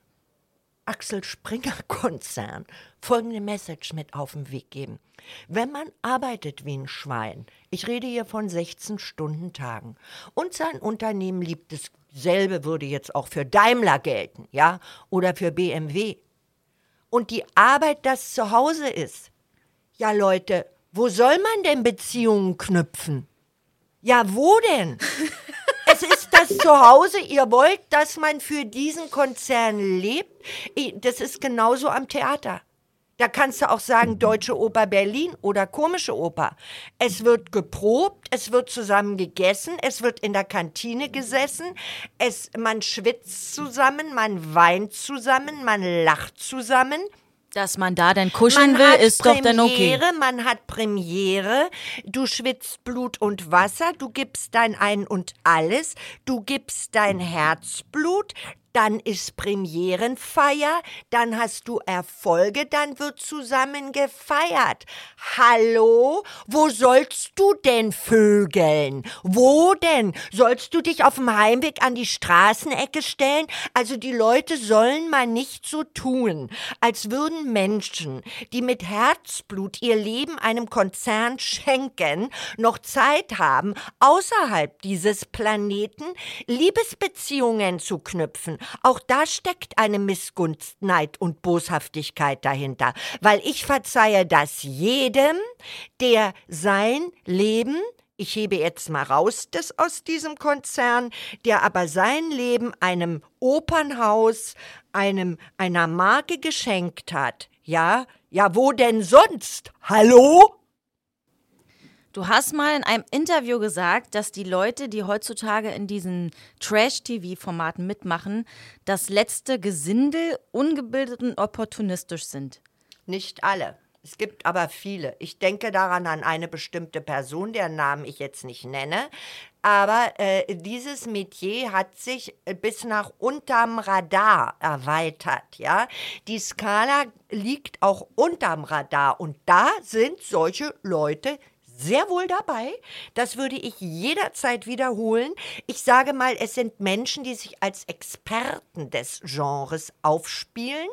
Axel Springer-Konzern folgende Message mit auf den Weg geben. Wenn man arbeitet wie ein Schwein, ich rede hier von 16-Stunden-Tagen, und sein Unternehmen liebt es, selbe würde jetzt auch für Daimler gelten, ja, oder für BMW, und die Arbeit das zu Hause ist, ja Leute, wo soll man denn Beziehungen knüpfen? Ja, wo denn? Es ist das Zuhause, ihr wollt, dass man für diesen Konzern lebt. Das ist genauso am Theater. Da kannst du auch sagen, Deutsche Oper Berlin oder Komische Oper. Es wird geprobt, es wird zusammen gegessen, es wird in der Kantine gesessen, man schwitzt zusammen, man weint zusammen, man lacht zusammen. Dass man da dann kuscheln will, ist Premiere, doch dann okay. Man hat Premiere, du schwitzt Blut und Wasser, du gibst dein Ein und Alles, du gibst dein Herzblut, dann ist Premierenfeier, dann hast du Erfolge, dann wird zusammen gefeiert. Hallo? Wo sollst du denn vögeln? Wo denn? Sollst du dich auf dem Heimweg an die Straßenecke stellen? Also die Leute sollen mal nicht so tun, als würden Menschen, die mit Herzblut ihr Leben einem Konzern schenken, noch Zeit haben, außerhalb dieses Planeten Liebesbeziehungen zu knüpfen. Auch da steckt eine Missgunst, Neid und Boshaftigkeit dahinter, weil ich verzeihe das jedem, der sein Leben, ich hebe jetzt mal raus das aus diesem Konzern, der aber sein Leben einem Opernhaus, einer Marke geschenkt hat. Ja, wo denn sonst? Hallo? Du hast mal in einem Interview gesagt, dass die Leute, die heutzutage in diesen Trash-TV-Formaten mitmachen, das letzte Gesindel, ungebildet und opportunistisch sind. Nicht alle. Es gibt aber viele. Ich denke daran an eine bestimmte Person, deren Namen ich jetzt nicht nenne. Aber dieses Metier hat sich bis nach unterm Radar erweitert. Ja? Die Skala liegt auch unterm Radar. Und da sind solche Leute sehr wohl dabei. Das würde ich jederzeit wiederholen. Ich sage mal, es sind Menschen, die sich als Experten des Genres aufspielen,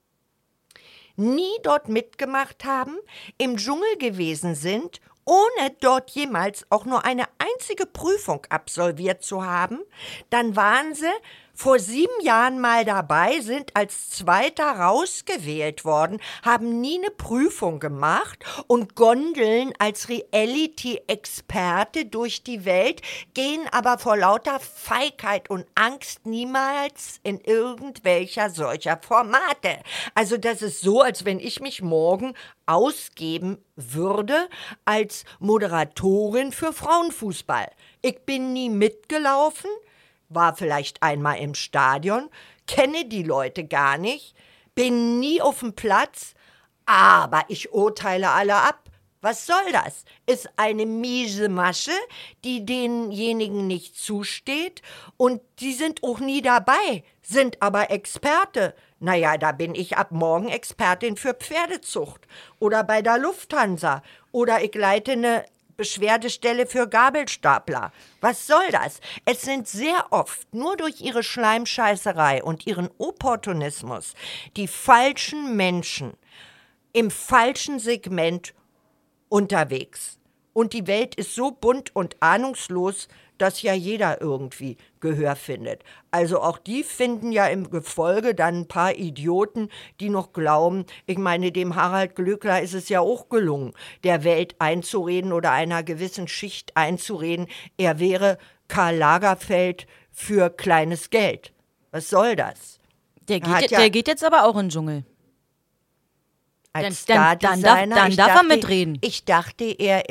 nie dort mitgemacht haben, im Dschungel gewesen sind, ohne dort jemals auch nur eine einzige Prüfung absolviert zu haben. Dann waren sie vor 7 Jahren mal dabei, sind als Zweiter rausgewählt worden, haben nie eine Prüfung gemacht und gondeln als Reality-Experte durch die Welt, gehen aber vor lauter Feigheit und Angst niemals in irgendwelcher solcher Formate. Also das ist so, als wenn ich mich morgen ausgeben würde als Moderatorin für Frauenfußball. Ich bin nie mitgelaufen, war vielleicht einmal im Stadion, kenne die Leute gar nicht, bin nie auf dem Platz, aber ich urteile alle ab. Was soll das? Ist eine miese Masche, die denjenigen nicht zusteht und die sind auch nie dabei, sind aber Experte. Naja, da bin ich ab morgen Expertin für Pferdezucht oder bei der Lufthansa oder ich leite eine Beschwerdestelle für Gabelstapler. Was soll das? Es sind sehr oft nur durch ihre Schleimscheißerei und ihren Opportunismus die falschen Menschen im falschen Segment unterwegs. Und die Welt ist so bunt und ahnungslos, dass ja jeder irgendwie Gehör findet. Also auch die finden ja im Gefolge dann ein paar Idioten, die noch glauben, ich meine, dem Harald Glöckler ist es ja auch gelungen, der Welt einzureden oder einer gewissen Schicht einzureden, er wäre Karl Lagerfeld für kleines Geld. Was soll das? Der geht jetzt aber auch in den Dschungel. Als Dann darf er mitreden. Ich dachte, er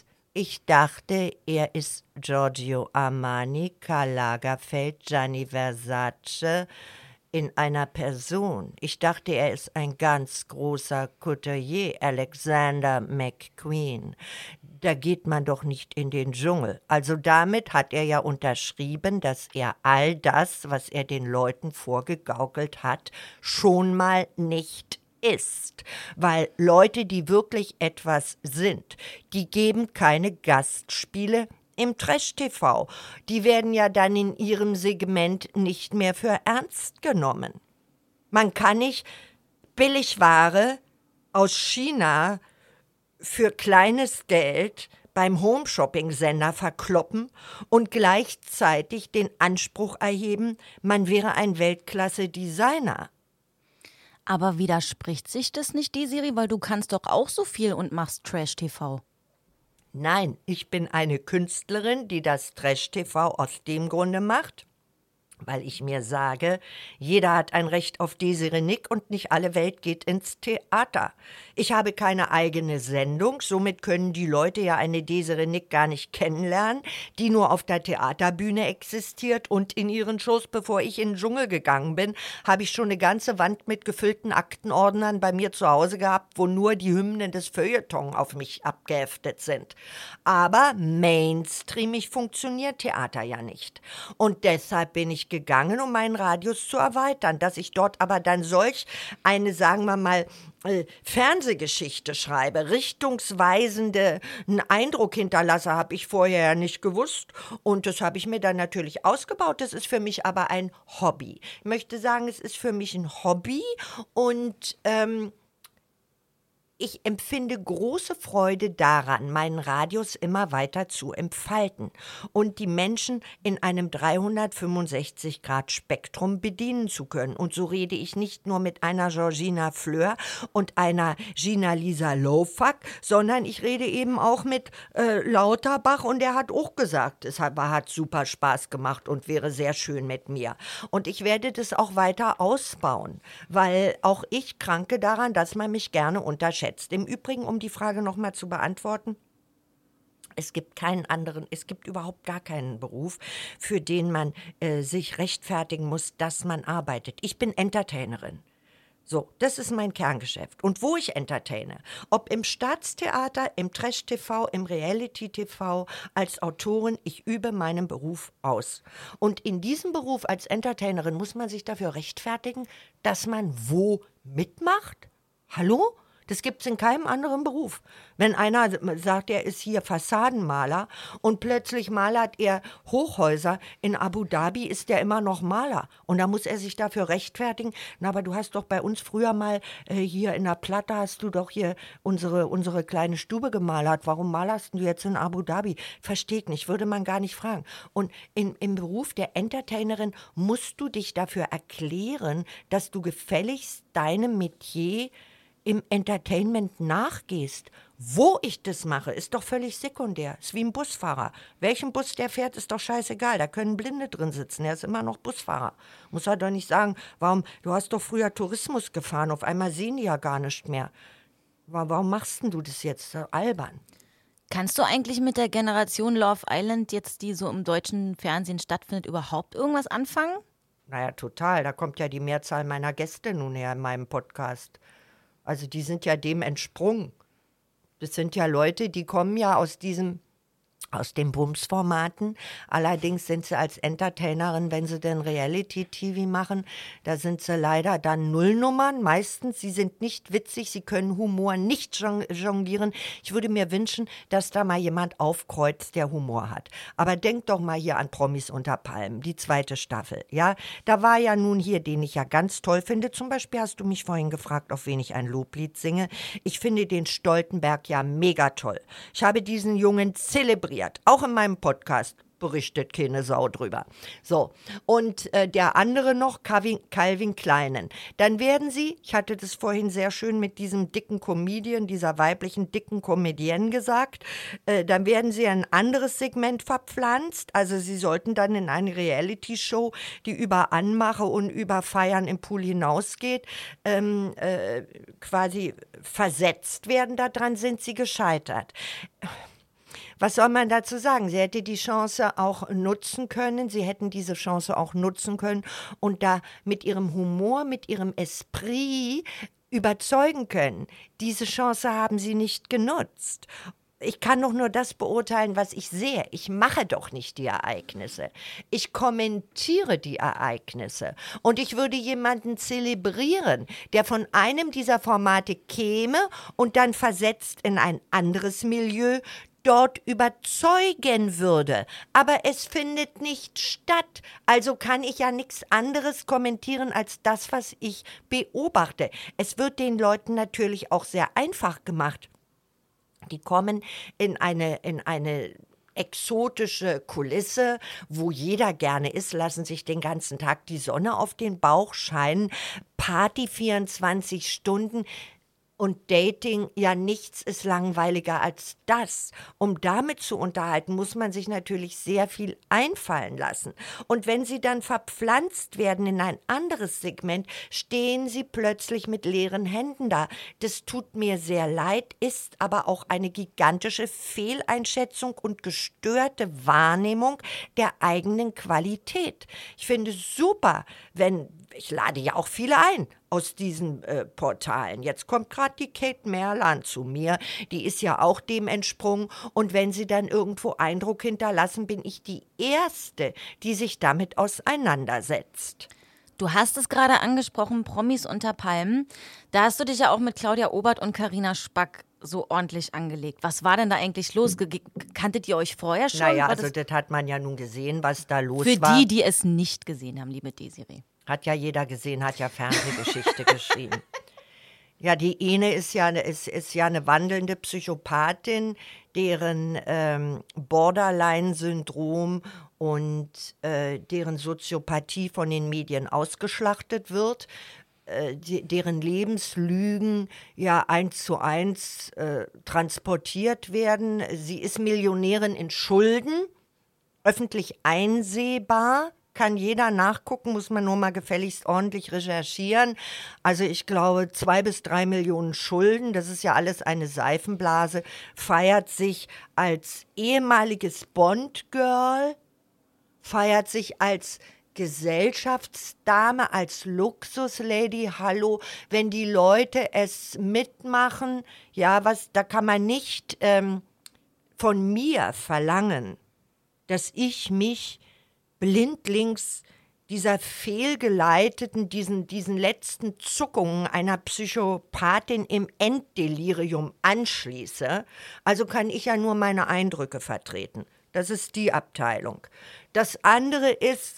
ist Giorgio Armani, Karl Lagerfeld, Gianni Versace in einer Person. Ich dachte, er ist ein ganz großer Couturier, Alexander McQueen. Da geht man doch nicht in den Dschungel. Also damit hat er ja unterschrieben, dass er all das, was er den Leuten vorgegaukelt hat, schon mal nicht ist, weil Leute, die wirklich etwas sind, die geben keine Gastspiele im Trash-TV. Die werden ja dann in ihrem Segment nicht mehr für ernst genommen. Man kann nicht Billigware aus China für kleines Geld beim Home-Shopping-Sender verkloppen und gleichzeitig den Anspruch erheben, man wäre ein Weltklasse-Designer. Aber widerspricht sich das nicht, die Serie? Weil du kannst doch auch so viel und machst Trash-TV. Nein, ich bin eine Künstlerin, die das Trash-TV aus dem Grunde macht, weil ich mir sage, jeder hat ein Recht auf Desiree Nick und nicht alle Welt geht ins Theater. Ich habe keine eigene Sendung, somit können die Leute ja eine Desiree Nick gar nicht kennenlernen, die nur auf der Theaterbühne existiert und in ihren Shows, bevor ich in den Dschungel gegangen bin, habe ich schon eine ganze Wand mit gefüllten Aktenordnern bei mir zu Hause gehabt, wo nur die Hymnen des Feuilleton auf mich abgeheftet sind. Aber mainstreamig funktioniert Theater ja nicht. Und deshalb bin ich gegangen, um meinen Radius zu erweitern, dass ich dort aber dann solch eine, sagen wir mal, Fernsehgeschichte schreibe, richtungsweisende einen Eindruck hinterlasse, habe ich vorher ja nicht gewusst und das habe ich mir dann natürlich ausgebaut. Das ist für mich aber ein Hobby. Ich möchte sagen, es ist für mich ein Hobby und ich empfinde große Freude daran, meinen Radius immer weiter zu entfalten und die Menschen in einem 365-Grad-Spektrum bedienen zu können. Und so rede ich nicht nur mit einer Georgina Fleur und einer Gina-Lisa Lowfuck, sondern ich rede eben auch mit Lauterbach und der hat auch gesagt, es hat super Spaß gemacht und wäre sehr schön mit mir. Und ich werde das auch weiter ausbauen, weil auch ich kranke daran, dass man mich gerne unterschätzt. Im Übrigen, um die Frage nochmal zu beantworten, es gibt überhaupt gar keinen Beruf, für den man sich rechtfertigen muss, dass man arbeitet. Ich bin Entertainerin. So, das ist mein Kerngeschäft. Und wo ich entertaine, ob im Staatstheater, im Trash-TV, im Reality-TV, als Autorin, ich übe meinen Beruf aus. Und in diesem Beruf als Entertainerin muss man sich dafür rechtfertigen, dass man wo mitmacht? Hallo? Das gibt es in keinem anderen Beruf. Wenn einer sagt, er ist hier Fassadenmaler und plötzlich malert er Hochhäuser in Abu Dhabi, ist er immer noch Maler. Und da muss er sich dafür rechtfertigen. Na, aber du hast doch bei uns früher mal hier in der Platte, hast du doch hier unsere kleine Stube gemalert. Warum malerst du jetzt in Abu Dhabi? Verstehe ich nicht, würde man gar nicht fragen. Und im Beruf der Entertainerin musst du dich dafür erklären, dass du gefälligst deinem Metier im Entertainment nachgehst. Wo ich das mache, ist doch völlig sekundär. Ist wie ein Busfahrer. Welchen Bus der fährt, ist doch scheißegal. Da können Blinde drin sitzen. Er ist immer noch Busfahrer. Muss er doch nicht sagen, du hast doch früher Tourismus gefahren, auf einmal sehen die ja gar nicht mehr. Warum machst denn du das jetzt so albern? Kannst du eigentlich mit der Generation Love Island, jetzt die so im deutschen Fernsehen stattfindet, überhaupt irgendwas anfangen? Naja, total. Da kommt ja die Mehrzahl meiner Gäste nun her in meinem Podcast. Also die sind ja dem entsprungen. Das sind ja Leute, die kommen ja aus den Bums-Formaten. Allerdings sind sie als Entertainerin, wenn sie denn Reality-TV machen, da sind sie leider dann Nullnummern. Meistens, sie sind nicht witzig, sie können Humor nicht jonglieren. Ich würde mir wünschen, dass da mal jemand aufkreuzt, der Humor hat. Aber denk doch mal hier an Promis unter Palmen, die 2. Staffel. Ja, da war ja nun hier, den ich ja ganz toll finde. Zum Beispiel hast du mich vorhin gefragt, auf wen ich ein Loblied singe. Ich finde den Stoltenberg ja mega toll. Ich habe diesen Jungen zelebriert. Auch in meinem Podcast berichtet keine Sau drüber. So, und der andere noch, Calvin Kleinen. Dann werden sie, ich hatte das vorhin sehr schön mit diesem dicken Comedian, dieser weiblichen dicken Comedienne gesagt, dann werden sie in ein anderes Segment verpflanzt. Also sie sollten dann in eine Reality-Show, die über Anmache und über Feiern im Pool hinausgeht, quasi versetzt werden. Daran sind sie gescheitert. Was soll man dazu sagen? Sie hätte die Chance auch nutzen können. Sie hätten diese Chance auch nutzen können und da mit ihrem Humor, mit ihrem Esprit überzeugen können. Diese Chance haben sie nicht genutzt. Ich kann doch nur das beurteilen, was ich sehe. Ich mache doch nicht die Ereignisse. Ich kommentiere die Ereignisse. Und ich würde jemanden zelebrieren, der von einem dieser Formate käme und dann versetzt in ein anderes Milieu dort überzeugen würde. Aber es findet nicht statt. Also kann ich ja nichts anderes kommentieren als das, was ich beobachte. Es wird den Leuten natürlich auch sehr einfach gemacht. Die kommen in eine exotische Kulisse, wo jeder gerne ist, lassen sich den ganzen Tag die Sonne auf den Bauch scheinen, Party 24 Stunden. Und Dating, ja, nichts ist langweiliger als das. Um damit zu unterhalten, muss man sich natürlich sehr viel einfallen lassen. Und wenn sie dann verpflanzt werden in ein anderes Segment, stehen sie plötzlich mit leeren Händen da. Das tut mir sehr leid, ist aber auch eine gigantische Fehleinschätzung und gestörte Wahrnehmung der eigenen Qualität. Ich finde es super, ich lade ja auch viele ein aus diesen Portalen. Jetzt kommt gerade die Kate Merlan zu mir, die ist ja auch dem entsprungen und wenn sie dann irgendwo Eindruck hinterlassen, bin ich die Erste, die sich damit auseinandersetzt. Du hast es gerade angesprochen, Promis unter Palmen. Da hast du dich ja auch mit Claudia Obert und Carina Spack so ordentlich angelegt. Was war denn da eigentlich los? Kanntet ihr euch vorher schon? Naja, also das hat man ja nun gesehen, was da los war. war. Für die es nicht gesehen haben, liebe Desiree. Hat ja jeder gesehen, hat ja Fernsehgeschichte geschrieben. Ja, die Ene ist ja eine wandelnde Psychopathin, deren Borderline-Syndrom und deren Soziopathie von den Medien ausgeschlachtet wird, deren Lebenslügen ja 1:1 transportiert werden. Sie ist Millionärin in Schulden, öffentlich einsehbar. Kann jeder nachgucken, muss man nur mal gefälligst ordentlich recherchieren. Also ich glaube 2 bis 3 Millionen Schulden, das ist ja alles eine Seifenblase, feiert sich als ehemaliges Bond-Girl, feiert sich als Gesellschaftsdame, als Luxuslady. Hallo, wenn die Leute es mitmachen, ja, da kann man nicht von mir verlangen, dass ich mich blindlings dieser fehlgeleiteten, diesen letzten Zuckungen einer Psychopathin im Enddelirium anschließe. Also kann ich ja nur meine Eindrücke vertreten. Das ist die Abteilung. Das andere ist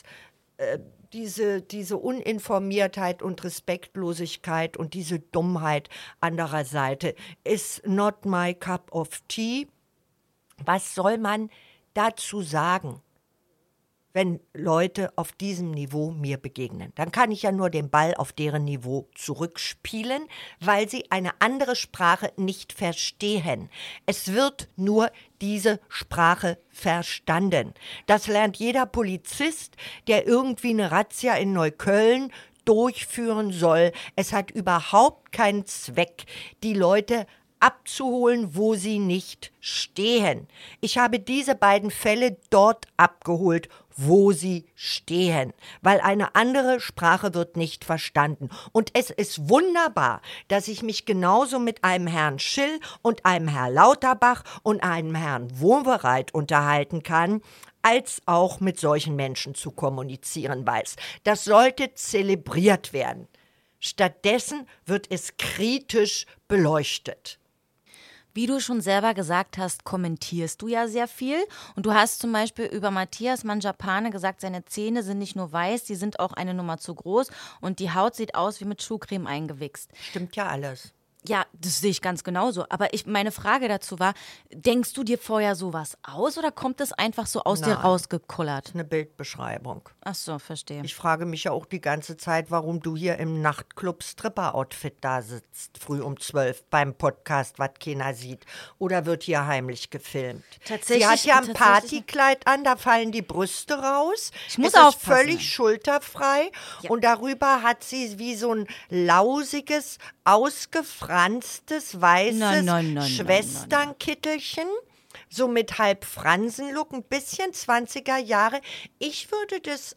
diese Uninformiertheit und Respektlosigkeit und diese Dummheit anderer Seite ist not my cup of tea. Was soll man dazu sagen, wenn Leute auf diesem Niveau mir begegnen? Dann kann ich ja nur den Ball auf deren Niveau zurückspielen, weil sie eine andere Sprache nicht verstehen. Es wird nur diese Sprache verstanden. Das lernt jeder Polizist, der irgendwie eine Razzia in Neukölln durchführen soll. Es hat überhaupt keinen Zweck, die Leute abzuholen, wo sie nicht stehen. Ich habe diese beiden Fälle dort abgeholt, wo sie stehen, weil eine andere Sprache wird nicht verstanden. Und es ist wunderbar, dass ich mich genauso mit einem Herrn Schill und einem Herrn Lauterbach und einem Herrn Wowereit unterhalten kann, als auch mit solchen Menschen zu kommunizieren weiß. Das sollte zelebriert werden. Stattdessen wird es kritisch beleuchtet. Wie du schon selber gesagt hast, kommentierst du ja sehr viel. Und du hast zum Beispiel über Matthias Mangiapane gesagt, seine Zähne sind nicht nur weiß, die sind auch eine Nummer zu groß und die Haut sieht aus wie mit Schuhcreme eingewichst. Stimmt ja alles. Ja, das sehe ich ganz genauso. Aber meine Frage dazu war, denkst du dir vorher sowas aus oder kommt es einfach so aus dir rausgekullert? Das ist eine Bildbeschreibung. Ach so, verstehe. Ich frage mich ja auch die ganze Zeit, warum du hier im Nachtclub Stripper-Outfit da sitzt, früh um 12 beim Podcast, was keiner sieht. Oder wird hier heimlich gefilmt? Tatsächlich. Sie hat ja ein Partykleid an, da fallen die Brüste raus. Ich muss es aufpassen. ist völlig schulterfrei. Ja. Und darüber hat sie wie so ein lausiges, ausgefranstes, weißes Schwesternkittelchen. So mit halb Fransenlook, ein bisschen 20er Jahre. Ich würde das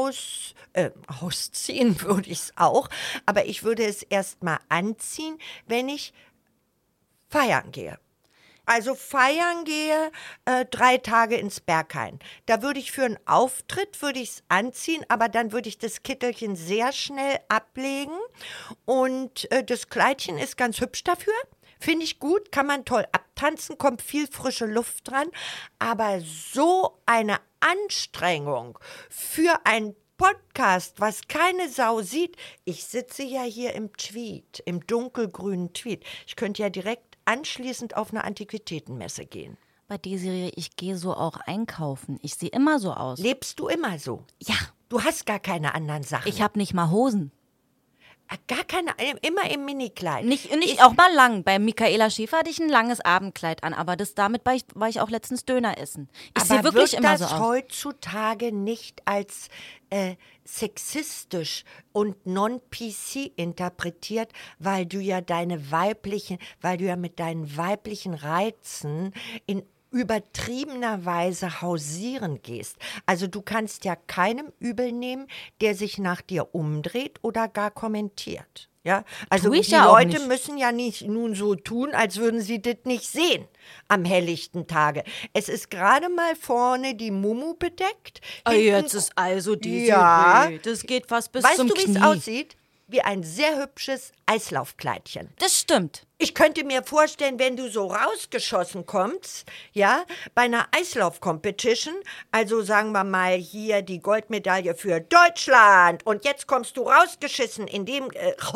ausziehen würde ich es auch, aber ich würde es erst mal anziehen, wenn ich feiern gehe. Also feiern gehe, 3 Tage ins Berghain. Da würde ich für einen Auftritt, würde ich es anziehen, aber dann würde ich das Kittelchen sehr schnell ablegen. Und das Kleidchen ist ganz hübsch dafür. Finde ich gut, kann man toll abtanzen, kommt viel frische Luft dran. Aber so eine Anstrengung für ein Podcast, was keine Sau sieht. Ich sitze ja hier im Tweed, im dunkelgrünen Tweed. Ich könnte ja direkt anschließend auf eine Antiquitätenmesse gehen. Bei Desiree, ich gehe so auch einkaufen. Ich sehe immer so aus. Lebst du immer so? Ja. Du hast gar keine anderen Sachen. Ich habe nicht mal Hosen. Gar keine, immer im Minikleid. Nicht auch mal lang. Bei Michaela Schäfer hatte ich ein langes Abendkleid an, aber damit war ich auch letztens Döner essen. Ich sehe wirklich immer so aus. Aber wird das heutzutage nicht als sexistisch und non-PC interpretiert, weil du ja mit deinen weiblichen Reizen in übertriebener Weise hausieren gehst. Also du kannst ja keinem übel nehmen, der sich nach dir umdreht oder gar kommentiert. Ja, also die Leute müssen ja nicht nun so tun, als würden sie das nicht sehen am helllichten Tage. Es ist gerade mal vorne die Mumu bedeckt. Jetzt ist also diese. Ja. Das geht fast bis zum Knie. Weißt du, wie es aussieht? Wie ein sehr hübsches Eislaufkleidchen. Das stimmt. Ich könnte mir vorstellen, wenn du so rausgeschossen kommst, ja, bei einer Eislauf-Competition, also sagen wir mal hier die Goldmedaille für Deutschland und jetzt kommst du rausgeschossen in dem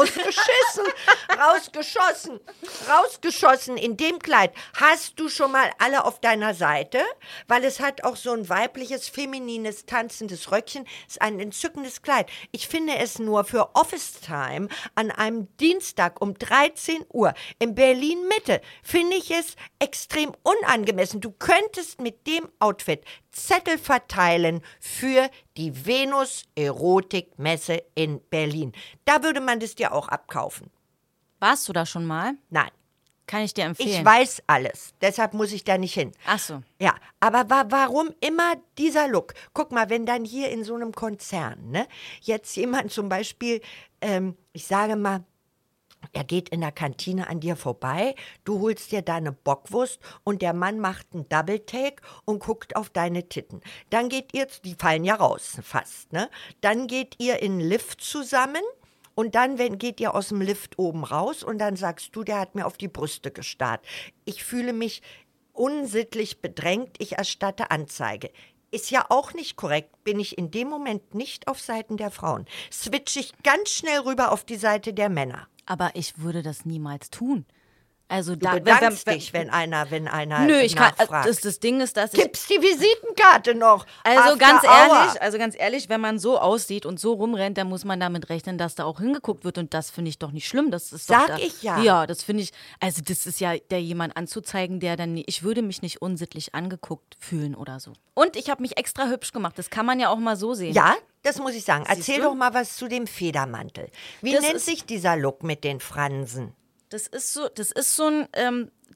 Kleid. Hast du schon mal alle auf deiner Seite? Weil es hat auch so ein weibliches, feminines, tanzendes Röckchen, ist ein entzückendes Kleid. Ich finde es nur für Office Time an einem Dienstag um 13 Uhr in Berlin-Mitte finde ich es extrem unangemessen. Du könntest mit dem Outfit Zettel verteilen für die Venus-Erotik-Messe in Berlin. Da würde man das dir auch abkaufen. Warst du da schon mal? Nein. Kann ich dir empfehlen. Ich weiß alles, deshalb muss ich da nicht hin. Ach so. Ja, aber warum immer dieser Look? Guck mal, wenn dann hier in so einem Konzern, ne, jetzt jemand zum Beispiel, ich sage mal, er geht in der Kantine an dir vorbei, du holst dir deine Bockwurst und der Mann macht einen Double-Take und guckt auf deine Titten. Dann geht ihr, die fallen ja raus fast, ne? Dann geht ihr in den Lift zusammen und dann geht ihr aus dem Lift oben raus und dann sagst du, der hat mir auf die Brüste gestarrt. Ich fühle mich unsittlich bedrängt, ich erstatte Anzeige. Ist ja auch nicht korrekt, bin ich in dem Moment nicht auf Seiten der Frauen. Switche ich ganz schnell rüber auf die Seite der Männer. Aber ich würde das niemals tun. Also du bedankst dich, wenn einer nö, nachfragt. Das Ding ist, dass Gibt's die Visitenkarte noch? Also ganz ehrlich, wenn man so aussieht und so rumrennt, dann muss man damit rechnen, dass da auch hingeguckt wird und das finde ich doch nicht schlimm. Das ist Sag ich ja. Ja, das finde ich, also das ist ja der jemand anzuzeigen, der dann, ich würde mich nicht unsittlich angeguckt fühlen oder so. Und ich habe mich extra hübsch gemacht, das kann man ja auch mal so sehen. Ja, das muss ich sagen. Erzähl doch mal was zu dem Federmantel. Wie nennt sich dieser Look mit den Fransen? Das ist so ein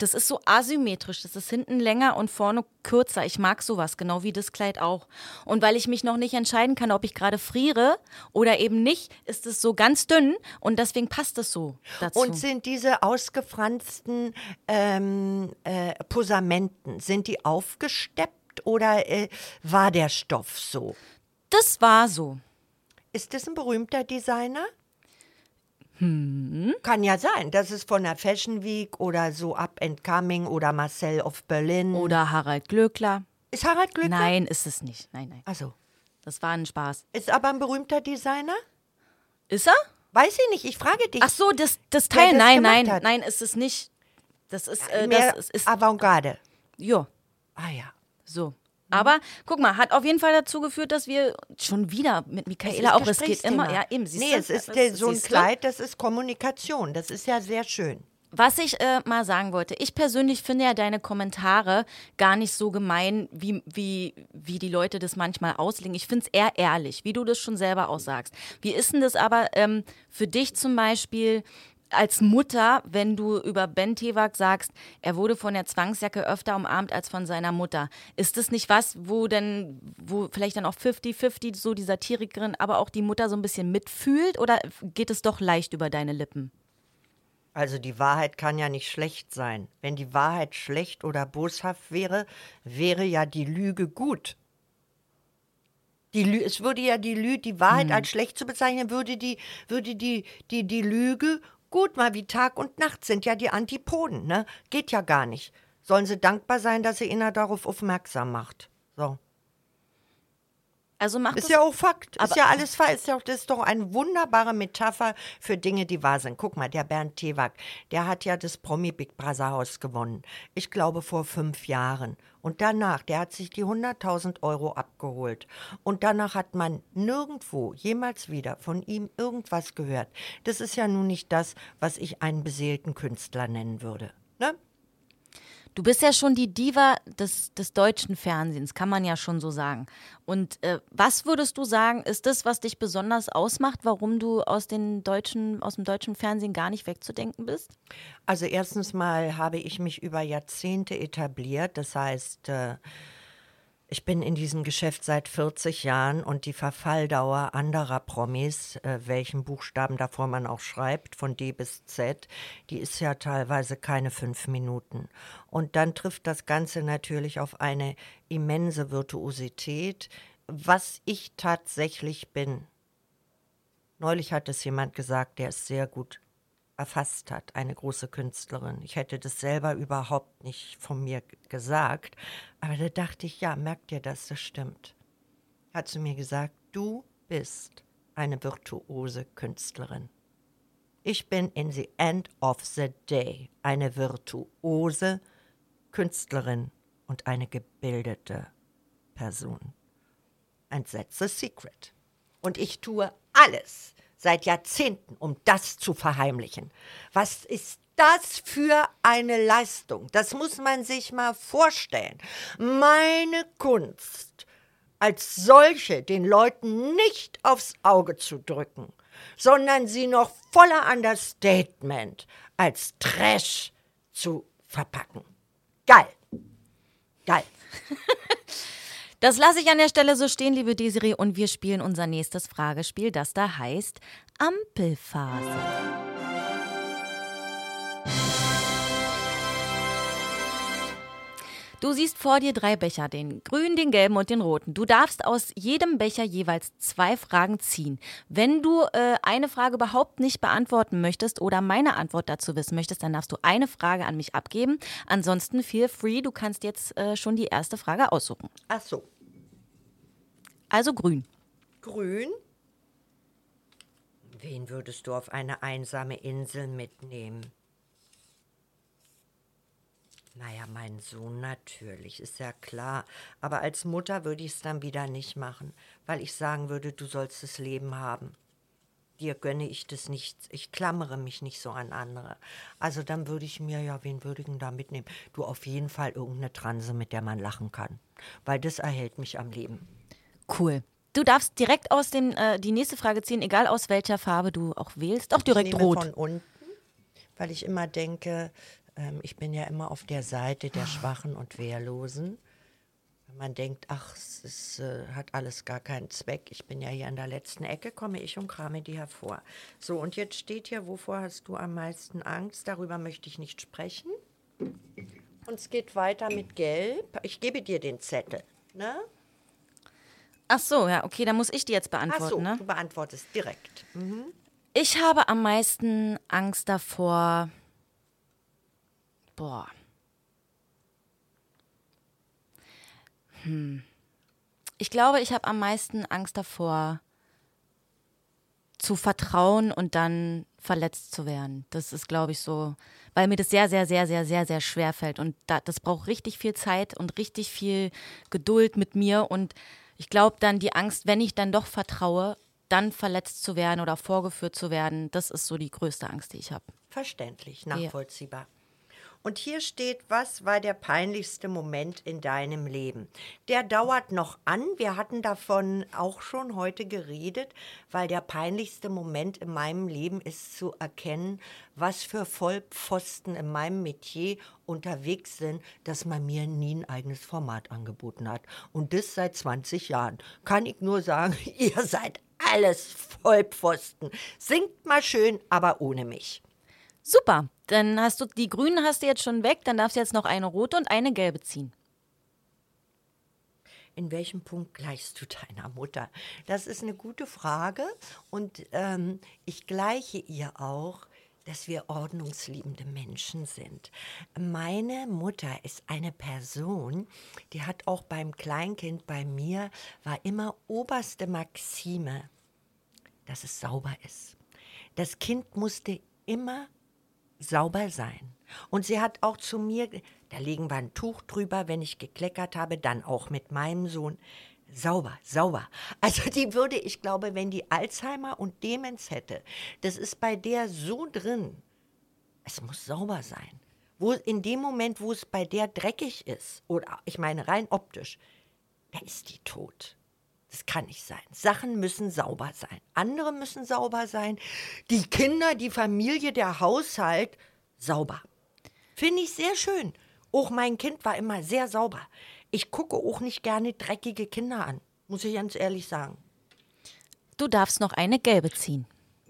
das ist so asymmetrisch. Das ist hinten länger und vorne kürzer. Ich mag sowas, genau wie das Kleid auch. Und weil ich mich noch nicht entscheiden kann, ob ich gerade friere oder eben nicht, ist es so ganz dünn und deswegen passt es so dazu. Und sind diese ausgefransten Posamenten, sind die aufgesteppt oder war der Stoff so? Das war so. Ist das ein berühmter Designer? Kann ja sein, das ist von der Fashion Week oder so Up and Coming oder Marcel of Berlin. Oder Harald Glöckler. Ist Harald Glöckler? Nein, ist es nicht. Nein. Ach so. Das war ein Spaß. Ist aber ein berühmter Designer? Ist er? Weiß ich nicht, ich frage dich. Ach so, das Teil. das gemacht hat. Nein, ist es nicht. Das ist, Mehr das ist Avantgarde. ja, Ah ja. so. Aber guck mal, hat auf jeden Fall dazu geführt, dass wir schon wieder mit Michaela auch, es geht Gesprächsthema. immer, ja eben, siehst Nee, du? es ist so ein Siehst du? Kleid, das ist Kommunikation, das ist ja sehr schön. Was ich mal sagen wollte, ich persönlich finde ja deine Kommentare gar nicht so gemein, wie die Leute das manchmal auslegen. Ich finde es eher ehrlich, wie du das schon selber auch sagst. Wie ist denn das aber für dich zum Beispiel als Mutter, wenn du über Ben Tewak sagst, er wurde von der Zwangsjacke öfter umarmt als von seiner Mutter? Ist das nicht was, wo vielleicht dann auch 50-50 so die Satirikerin, aber auch die Mutter so ein bisschen mitfühlt oder geht es doch leicht über deine Lippen? Also die Wahrheit kann ja nicht schlecht sein. Wenn die Wahrheit schlecht oder boshaft wäre, wäre ja die Lüge gut. Es würde ja die Wahrheit als schlecht zu bezeichnen, würde die Lüge gut, mal wie Tag und Nacht sind ja die Antipoden, ne? Geht ja gar nicht. Sollen sie dankbar sein, dass sie ihn darauf aufmerksam macht. So. Also macht Ist es, ja auch Fakt. Ist aber- ja alles Fakt. Das ist doch eine wunderbare Metapher für Dinge, die wahr sind. Guck mal, der Bernd Tewak, der hat ja das Promi Big Brother Haus gewonnen. Ich glaube vor 5 Jahren. Und danach, der hat sich die 100.000 Euro abgeholt. Und danach hat man nirgendwo jemals wieder von ihm irgendwas gehört. Das ist ja nun nicht das, was ich einen beseelten Künstler nennen würde. Ne? Du bist ja schon die Diva des deutschen Fernsehens, kann man ja schon so sagen. Und was würdest du sagen, ist das, was dich besonders ausmacht, warum du aus dem deutschen Fernsehen gar nicht wegzudenken bist? Also erstens mal habe ich mich über Jahrzehnte etabliert. Das heißt, ich bin in diesem Geschäft seit 40 Jahren und die Verfalldauer anderer Promis, welchen Buchstaben davor man auch schreibt, von D bis Z, die ist ja teilweise keine 5 Minuten. Und dann trifft das Ganze natürlich auf eine immense Virtuosität, was ich tatsächlich bin. Neulich hat es jemand gesagt, der es sehr gut erfasst hat, eine große Künstlerin. Ich hätte das selber überhaupt nicht von mir gesagt, aber da dachte ich, ja, merkt ihr das stimmt. Hat zu mir gesagt, du bist eine virtuose Künstlerin. Ich bin in the end of the day eine virtuose Künstlerin und eine gebildete Person. And that's the secret. Und ich tue alles seit Jahrzehnten, um das zu verheimlichen. Was ist das für eine Leistung? Das muss man sich mal vorstellen. Meine Kunst als solche den Leuten nicht aufs Auge zu drücken, sondern sie noch voller Understatement als Trash zu verpacken. Geil. Geil. Das lasse ich an der Stelle so stehen, liebe Desiree, und wir spielen unser nächstes Fragespiel, das da heißt Ampelphase. Du siehst vor dir 3 Becher, den grünen, den gelben und den roten. Du darfst aus jedem Becher jeweils 2 Fragen ziehen. Wenn du eine Frage überhaupt nicht beantworten möchtest oder meine Antwort dazu wissen möchtest, dann darfst du eine Frage an mich abgeben. Ansonsten feel free, du kannst jetzt schon die erste Frage aussuchen. Ach so. Also grün. Grün? Wen würdest du auf eine einsame Insel mitnehmen? Naja, mein Sohn natürlich, ist ja klar. Aber als Mutter würde ich es dann wieder nicht machen, weil ich sagen würde, du sollst das Leben haben. Dir gönne ich das nicht, ich klammere mich nicht so an andere. Also dann würde ich mir, ja, wen würde ich denn da mitnehmen? Du, auf jeden Fall irgendeine Transe, mit der man lachen kann, weil das erhält mich am Leben. Cool. Du darfst direkt aus dem die nächste Frage ziehen, egal aus welcher Farbe du auch wählst. Auch direkt ich nehme rot. Von unten, weil ich immer denke, Ich bin ja immer auf der Seite der Schwachen und Wehrlosen. Wenn man denkt, ach, hat alles gar keinen Zweck. Ich bin ja hier in der letzten Ecke, komme ich und krame die hervor. So, und jetzt steht hier, wovor hast du am meisten Angst? Darüber möchte ich nicht sprechen. Und es geht weiter mit Gelb. Ich gebe dir den Zettel, ne? Ach so, ja, okay, dann muss ich die jetzt beantworten, Ach so, ne? du beantwortest direkt. Mhm. Ich habe am meisten Angst davor. Ich glaube, ich habe am meisten Angst davor, zu vertrauen und dann verletzt zu werden. Das ist, glaube ich, so, weil mir das sehr, sehr, sehr, sehr, sehr, sehr schwer fällt. Und das braucht richtig viel Zeit und richtig viel Geduld mit mir. Und ich glaube dann die Angst, wenn ich dann doch vertraue, dann verletzt zu werden oder vorgeführt zu werden, das ist so die größte Angst, die ich habe. Verständlich, nachvollziehbar. Und hier steht, was war der peinlichste Moment in deinem Leben? Der dauert noch an. Wir hatten davon auch schon heute geredet, weil der peinlichste Moment in meinem Leben ist zu erkennen, was für Vollpfosten in meinem Metier unterwegs sind, dass man mir nie ein eigenes Format angeboten hat. Und das seit 20 Jahren. Kann ich nur sagen, ihr seid alles Vollpfosten. Singt mal schön, aber ohne mich. Super, dann hast du die grünen hast du jetzt schon weg, dann darfst du jetzt noch eine rote und eine gelbe ziehen. In welchem Punkt gleichst du deiner Mutter? Das ist eine gute Frage und ich gleiche ihr auch, dass wir ordnungsliebende Menschen sind. Meine Mutter ist eine Person, die hat auch beim Kleinkind bei mir, war immer oberste Maxime, dass es sauber ist. Das Kind musste immer sauber sein. Und sie hat auch zu mir, da legen wir ein Tuch drüber, wenn ich gekleckert habe, dann auch mit meinem Sohn, sauber, sauber. Also die würde, ich glaube, wenn die Alzheimer und Demenz hätte, das ist bei der so drin, es muss sauber sein. Wo, in dem Moment, wo es bei der dreckig ist, oder ich meine rein optisch, da ist die tot. Das kann nicht sein. Sachen müssen sauber sein. Andere müssen sauber sein. Die Kinder, die Familie, der Haushalt, sauber. Finde ich sehr schön. Auch mein Kind war immer sehr sauber. Ich gucke auch nicht gerne dreckige Kinder an, muss ich ganz ehrlich sagen. Du darfst noch eine gelbe ziehen.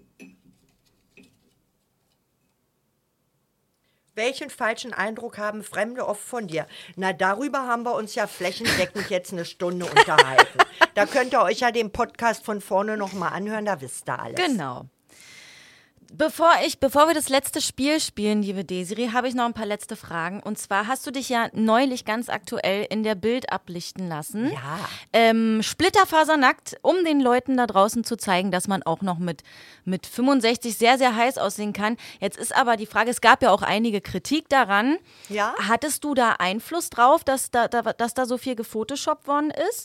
Welchen falschen Eindruck haben Fremde oft von dir? Na, darüber haben wir uns ja flächendeckend jetzt eine Stunde unterhalten. Da könnt ihr euch ja den Podcast von vorne nochmal anhören, da wisst ihr alles. Genau. Bevor wir das letzte Spiel spielen, liebe Desiree, habe ich noch ein paar letzte Fragen. Und zwar hast du dich ja neulich ganz aktuell in der Bild ablichten lassen. Ja. Splitterfasernackt, um den Leuten da draußen zu zeigen, dass man auch noch mit 65 sehr, sehr heiß aussehen kann. Jetzt ist aber die Frage, es gab ja auch einige Kritik daran. Ja. Hattest du da Einfluss drauf, dass da so viel gefotoshoppt worden ist?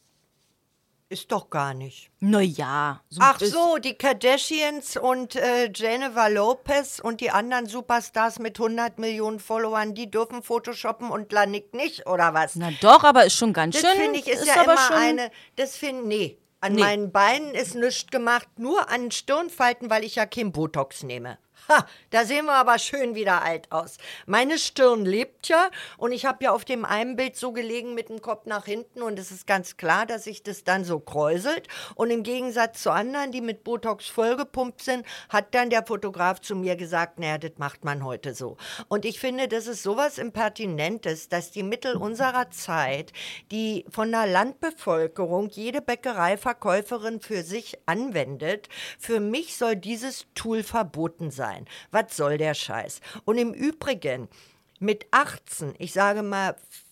Ist doch gar nicht. Naja. Ach so, die Kardashians und Jennifer Lopez und die anderen Superstars mit 100 Millionen Followern, die dürfen photoshoppen und Lanik nicht, oder was? Na doch, aber ist schon ganz schön. Das finde ich ist ja aber immer schon eine, nee. An meinen Beinen ist nichts gemacht, nur an Stirnfalten, weil ich ja kein Botox nehme. Ha, da sehen wir aber schön wieder alt aus. Meine Stirn lebt ja und ich habe ja auf dem einen Bild so gelegen mit dem Kopf nach hinten und es ist ganz klar, dass sich das dann so kräuselt. Und im Gegensatz zu anderen, die mit Botox vollgepumpt sind, hat dann der Fotograf zu mir gesagt, naja, das macht man heute so. Und ich finde, das ist sowas Impertinentes, dass die Mittel unserer Zeit, die von der Landbevölkerung jede Bäckereiverkäuferin für sich anwendet, für mich soll dieses Tool verboten sein. Was soll der Scheiß? Und im Übrigen, mit 18, ich sage mal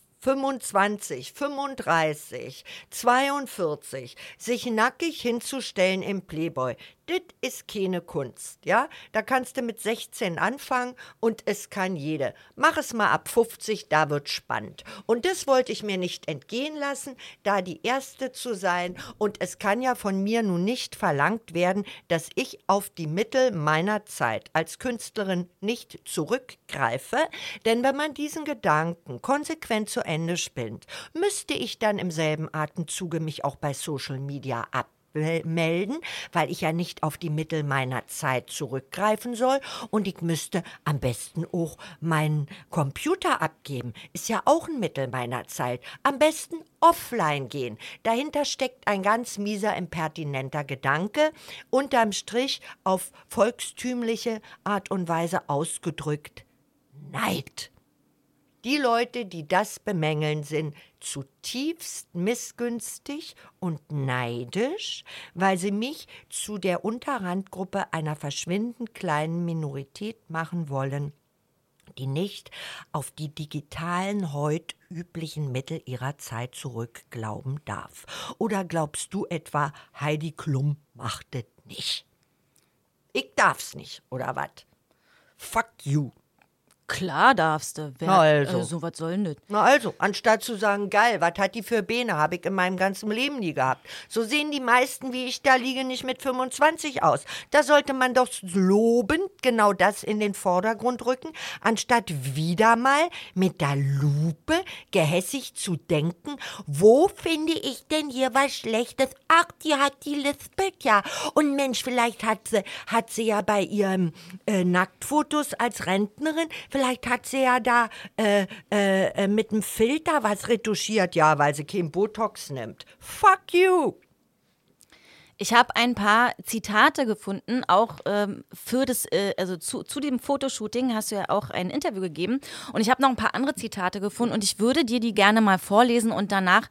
25, 35, 42, sich nackig hinzustellen im Playboy, das ist keine Kunst, ja? Da kannst du mit 16 anfangen und es kann jede. Mach es mal ab 50, da wird spannend. Und das wollte ich mir nicht entgehen lassen, da die Erste zu sein. Und es kann ja von mir nun nicht verlangt werden, dass ich auf die Mittel meiner Zeit als Künstlerin nicht zurückgreife. Denn wenn man diesen Gedanken konsequent zu Ende spinnt, müsste ich dann im selben Atemzuge mich auch bei Social Media melden, weil ich ja nicht auf die Mittel meiner Zeit zurückgreifen soll und ich müsste am besten auch meinen Computer abgeben. Ist ja auch ein Mittel meiner Zeit. Am besten offline gehen. Dahinter steckt ein ganz mieser, impertinenter Gedanke, unterm Strich auf volkstümliche Art und Weise ausgedrückt Neid. Die Leute, die das bemängeln, sind zutiefst missgünstig und neidisch, weil sie mich zu der Unterrandgruppe einer verschwindend kleinen Minorität machen wollen, die nicht auf die digitalen, heute üblichen Mittel ihrer Zeit zurückglauben darf. Oder glaubst du etwa, Heidi Klum macht das nicht? Ich darf's nicht, oder was? Fuck you. Klar darfst du. Na also. So was soll denn das? Na also, anstatt zu sagen, geil, was hat die für Beine, habe ich in meinem ganzen Leben nie gehabt. So sehen die meisten, wie ich da liege, nicht mit 25 aus. Da sollte man doch lobend genau das in den Vordergrund rücken, anstatt wieder mal mit der Lupe gehässig zu denken, wo finde ich denn hier was Schlechtes? Ach, die hat die lispelt ja. Und Mensch, vielleicht hat sie ja bei ihren Nacktfotos als Rentnerin, vielleicht hat sie ja da mit dem Filter was retuschiert, ja, weil sie kein Botox nimmt. Fuck you! Ich habe ein paar Zitate gefunden, auch für das, also zu dem Fotoshooting hast du ja auch ein Interview gegeben und ich habe noch ein paar andere Zitate gefunden und ich würde dir die gerne mal vorlesen und danach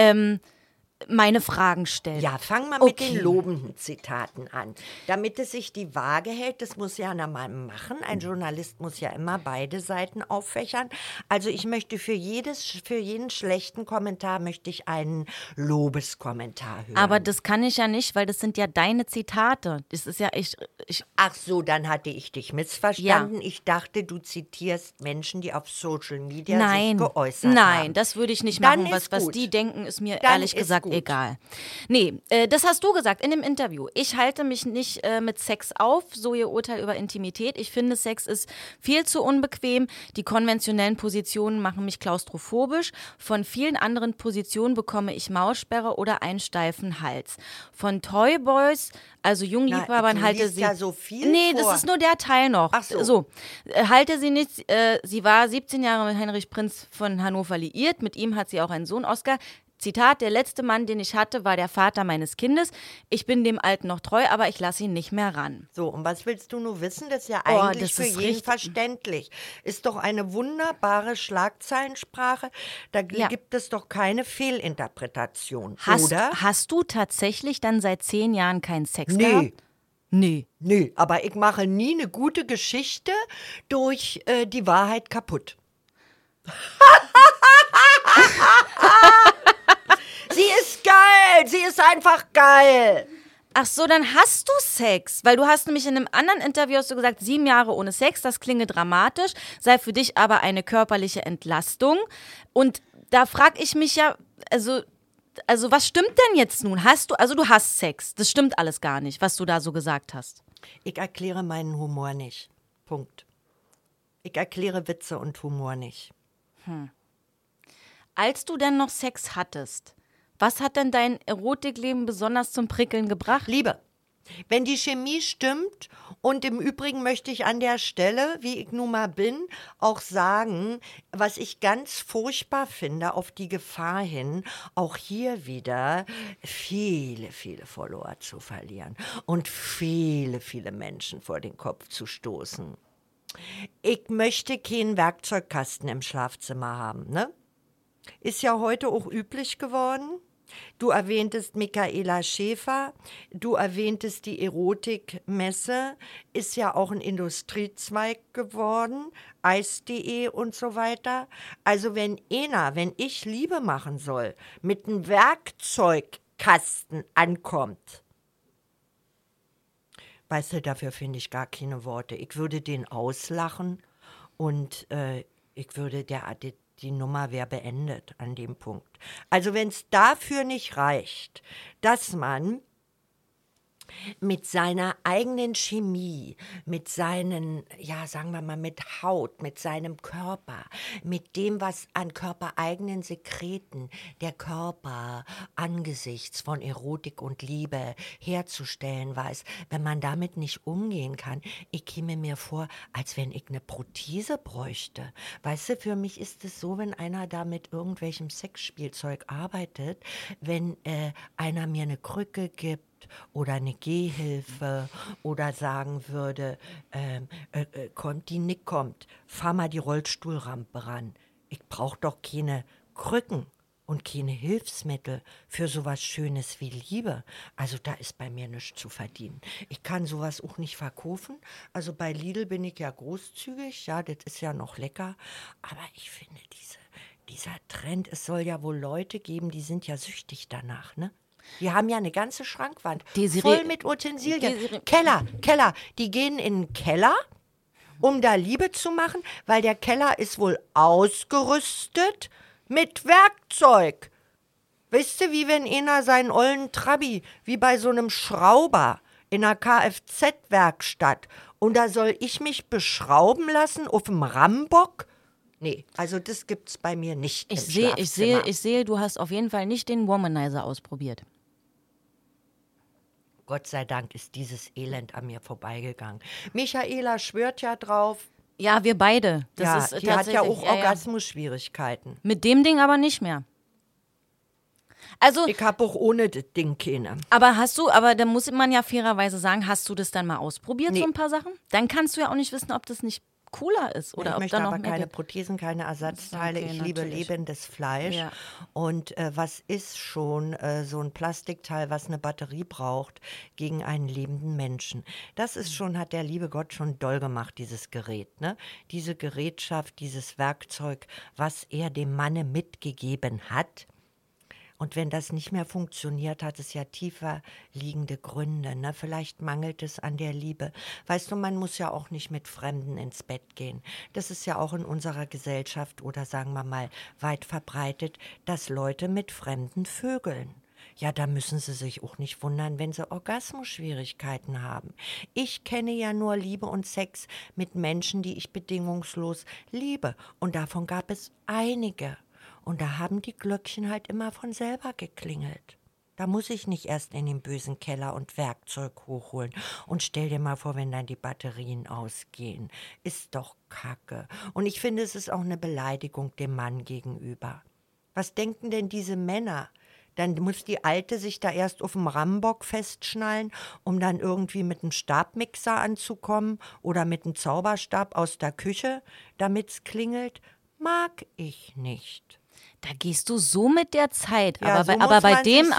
meine Fragen stellen. Ja, fang mal mit den lobenden Zitaten an. Damit es sich die Waage hält, das muss ja einer mal machen. Ein Journalist muss ja immer beide Seiten auffächern. Also ich möchte für jeden schlechten Kommentar möchte ich einen Lobeskommentar hören. Aber das kann ich ja nicht, weil das sind ja deine Zitate. Das ist ja Ach so, dann hatte ich dich missverstanden. Ja. Ich dachte, du zitierst Menschen, die auf Social Media sich geäußert haben. Nein, das würde ich nicht Dann machen. ist Was gut. die denken, ist mir Dann ehrlich ist gesagt gut. egal. Nee, das hast du gesagt in dem Interview. Ich halte mich nicht mit Sex auf, so ihr Urteil über Intimität. Ich finde, Sex ist viel zu unbequem. Die konventionellen Positionen machen mich klaustrophobisch. Von vielen anderen Positionen bekomme ich Maussperre oder einen steifen Hals. Von Toyboys, also Jungliebhabern, halte sie... ja so viel Nee, vor. das ist nur der Teil noch. Ach so. Halte sie nicht. Sie war 17 Jahre mit Heinrich Prinz von Hannover liiert. Mit ihm hat sie auch einen Sohn, Oskar. Zitat, der letzte Mann, den ich hatte, war der Vater meines Kindes. Ich bin dem Alten noch treu, aber ich lasse ihn nicht mehr ran. So, und was willst du nur wissen? Das ist ja eigentlich das für ist jeden richtig. verständlich. Ist doch eine wunderbare Schlagzeilensprache. Da gibt es doch keine Fehlinterpretation, oder? Hast du tatsächlich dann seit 10 Jahren keinen Sex gehabt? Nee. Nee, aber ich mache nie eine gute Geschichte durch die Wahrheit kaputt. Sie ist geil, sie ist einfach geil. Ach so, dann hast du Sex. Weil du hast nämlich in einem anderen Interview hast du gesagt, 7 Jahre ohne Sex, das klinge dramatisch, sei für dich aber eine körperliche Entlastung. Und da frage ich mich ja, also was stimmt denn jetzt nun? Du hast Sex. Das stimmt alles gar nicht, was du da so gesagt hast. Ich erkläre meinen Humor nicht. Punkt. Ich erkläre Witze und Humor nicht. Als du denn noch Sex hattest, was hat denn dein Erotikleben besonders zum Prickeln gebracht? Liebe, wenn die Chemie stimmt, und im Übrigen möchte ich an der Stelle, wie ich nun mal bin, auch sagen, was ich ganz furchtbar finde, auf die Gefahr hin, auch hier wieder viele, viele Follower zu verlieren und viele, viele Menschen vor den Kopf zu stoßen. Ich möchte keinen Werkzeugkasten im Schlafzimmer haben, ne? Ist ja heute auch üblich geworden. Du erwähntest Michaela Schäfer, du erwähntest die Erotikmesse, ist ja auch ein Industriezweig geworden, Eis.de und so weiter. Also wenn ich Liebe machen soll, mit einem Werkzeugkasten ankommt, weißt du, dafür finde ich gar keine Worte. Ich würde den auslachen und ich würde die Nummer wäre beendet an dem Punkt. Also wenn es dafür nicht reicht, dass man mit seiner eigenen Chemie, mit seinen, ja, sagen wir mal, mit Haut, mit seinem Körper, mit dem, was an körpereigenen Sekreten der Körper angesichts von Erotik und Liebe herzustellen weiß, wenn man damit nicht umgehen kann, ich käme mir vor, als wenn ich eine Prothese bräuchte. Weißt du, für mich ist es so, wenn einer da mit irgendwelchem Sexspielzeug arbeitet, wenn einer mir eine Krücke gibt, oder eine Gehhilfe oder sagen würde, die Nick kommt, fahr mal die Rollstuhlrampe ran. Ich brauche doch keine Krücken und keine Hilfsmittel für sowas Schönes wie Liebe. Also da ist bei mir nichts zu verdienen. Ich kann sowas auch nicht verkaufen. Also bei Lidl bin ich ja großzügig, ja, das ist ja noch lecker. Aber ich finde dieser Trend, es soll ja wohl Leute geben, die sind ja süchtig danach, ne? Die haben ja eine ganze Schrankwand voll mit Utensilien. Keller. Die gehen in den Keller, um da Liebe zu machen, weil der Keller ist wohl ausgerüstet mit Werkzeug. Weißt du, wie wenn einer seinen ollen Trabi, wie bei so einem Schrauber in einer Kfz-Werkstatt, und da soll ich mich beschrauben lassen auf dem Rambock? Nee, also das gibt's bei mir nicht im Schlafzimmer. Ich sehe, du hast auf jeden Fall nicht den Womanizer ausprobiert. Gott sei Dank ist dieses Elend an mir vorbeigegangen. Michaela schwört ja drauf. Ja, wir beide. Die hat ja auch Orgasmusschwierigkeiten. Mit dem Ding aber nicht mehr. Also, ich habe auch ohne das Ding keine. Aber da muss man ja fairerweise sagen, hast du das dann mal ausprobiert, Nee. so ein paar Sachen? Dann kannst du ja auch nicht wissen, ob das nicht cooler ist. Oder Ich ob möchte da noch aber mehr keine geht. Prothesen, keine Ersatzteile. Okay, ich liebe natürlich. lebendes Fleisch. Ja. Und was ist schon so ein Plastikteil, was eine Batterie braucht gegen einen lebenden Menschen? Das ist schon, hat der liebe Gott schon doll gemacht, dieses Gerät. Ne? Diese Gerätschaft, dieses Werkzeug, was er dem Manne mitgegeben hat. Und wenn das nicht mehr funktioniert, hat es ja tiefer liegende Gründe. Ne? Vielleicht mangelt es an der Liebe. Weißt du, man muss ja auch nicht mit Fremden ins Bett gehen. Das ist ja auch in unserer Gesellschaft oder sagen wir mal weit verbreitet, dass Leute mit Fremden vögeln. Ja, da müssen sie sich auch nicht wundern, wenn sie Orgasmusschwierigkeiten haben. Ich kenne ja nur Liebe und Sex mit Menschen, die ich bedingungslos liebe. Und davon gab es einige. Und da haben die Glöckchen halt immer von selber geklingelt. Da muss ich nicht erst in den bösen Keller und Werkzeug hochholen. Und stell dir mal vor, wenn dann die Batterien ausgehen. Ist doch Kacke. Und ich finde, es ist auch eine Beleidigung dem Mann gegenüber. Was denken denn diese Männer? Dann muss die Alte sich da erst auf dem Rambock festschnallen, um dann irgendwie mit einem Stabmixer anzukommen oder mit einem Zauberstab aus der Küche, damit's klingelt. Mag ich nicht. Da gehst du so mit der Zeit. Ja, Aber bei dem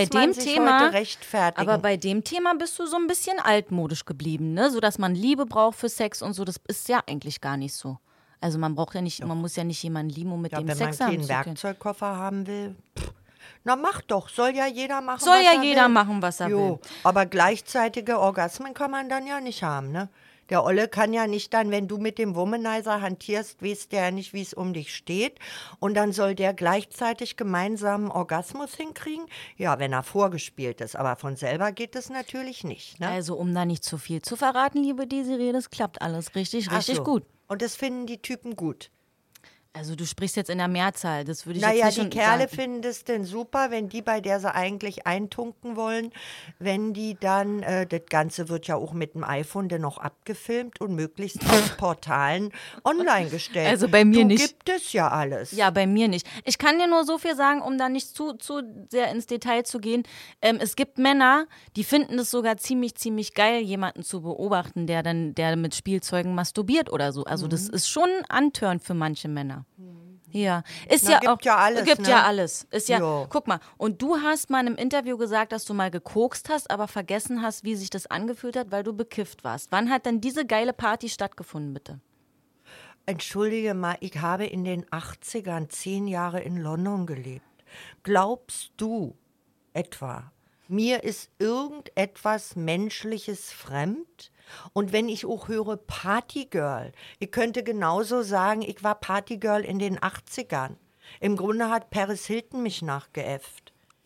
Thema rechtfertigen. Aber bei dem Thema bist du so ein bisschen altmodisch geblieben, ne? So dass man Liebe braucht für Sex und so, das ist ja eigentlich gar nicht so. Also man braucht ja nicht, man muss ja nicht jemanden lieben, um mit dem Sex haben zu können. Wenn man keinen Werkzeugkoffer haben will, na mach doch, soll ja jeder machen, was er will. Aber gleichzeitige Orgasmen kann man dann ja nicht haben, ne? Der Olle kann ja nicht dann, wenn du mit dem Womanizer hantierst, weißt der ja nicht, wie es um dich steht. Und dann soll der gleichzeitig gemeinsamen Orgasmus hinkriegen? Ja, wenn er vorgespielt ist. Aber von selber geht es natürlich nicht. Ne? Also, um da nicht zu viel zu verraten, liebe Desiree, das klappt alles richtig gut. Und das finden die Typen gut. Also du sprichst jetzt in der Mehrzahl, das würde ich Naja, jetzt nicht die Kerle sagen. finden das denn super, wenn die, bei der sie eigentlich eintunken wollen, wenn die dann, das Ganze wird ja auch mit dem iPhone dann noch abgefilmt und möglichst auf Portalen online gestellt. Also bei mir nicht. Gibt es ja alles. Ja, bei mir nicht. Ich kann dir nur so viel sagen, um da nicht zu sehr ins Detail zu gehen. Es gibt Männer, die finden es sogar ziemlich geil, jemanden zu beobachten, der mit Spielzeugen masturbiert oder so. Also das ist schon ein Antörn für manche Männer. Ja, ist ja auch. Gibt ja alles. Gibt ne? ja alles. Ist ja. Jo. Guck mal. Und du hast mal in einem Interview gesagt, dass du mal gekokst hast, aber vergessen hast, wie sich das angefühlt hat, weil du bekifft warst. Wann hat denn diese geile Party stattgefunden, bitte? Entschuldige mal, ich habe in den 80ern 10 Jahre in London gelebt. Glaubst du etwa, mir ist irgendetwas Menschliches fremd? Und wenn ich auch höre Partygirl, ich könnte genauso sagen, ich war Partygirl in den 80ern. Im Grunde hat Paris Hilton mich nachgeäfft.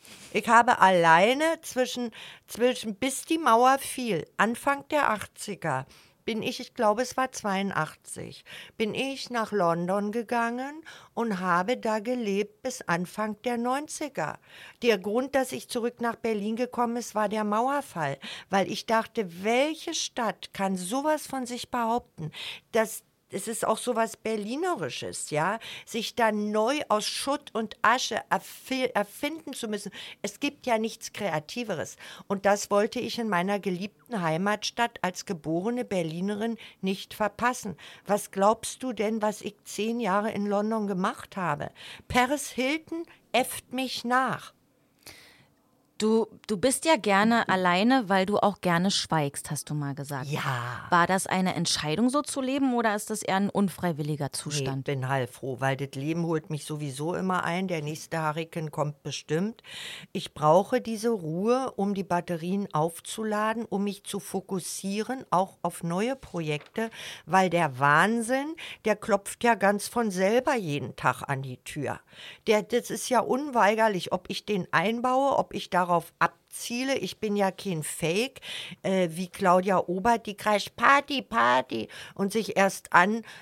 Ich habe alleine zwischen bis die Mauer fiel, Anfang der 80er, ich glaube, es war 82, bin ich nach London gegangen und habe da gelebt bis Anfang der 90er. Der Grund, dass ich zurück nach Berlin gekommen ist, war der Mauerfall, weil ich dachte, welche Stadt kann sowas von sich behaupten, dass es ist auch so was Berlinerisches, ja, sich da neu aus Schutt und Asche erfinden zu müssen. Es gibt ja nichts Kreativeres. Und das wollte ich in meiner geliebten Heimatstadt als geborene Berlinerin nicht verpassen. Was glaubst du denn, was ich 10 Jahre in London gemacht habe? Paris Hilton äfft mich nach. Du bist ja gerne alleine, weil du auch gerne schweigst, hast du mal gesagt. Ja. War das eine Entscheidung, so zu leben, oder ist das eher ein unfreiwilliger Zustand? Nee, ich bin heilfroh, weil das Leben holt mich sowieso immer ein. Der nächste Hurrikan kommt bestimmt. Ich brauche diese Ruhe, um die Batterien aufzuladen, um mich zu fokussieren, auch auf neue Projekte, weil der Wahnsinn, der klopft ja ganz von selber jeden Tag an die Tür. Das ist ja unweigerlich, ob ich den einbaue, ob ich darauf abziele. Ich bin ja kein Fake, wie Claudia Obert, die kreischt Party, Party und sich erst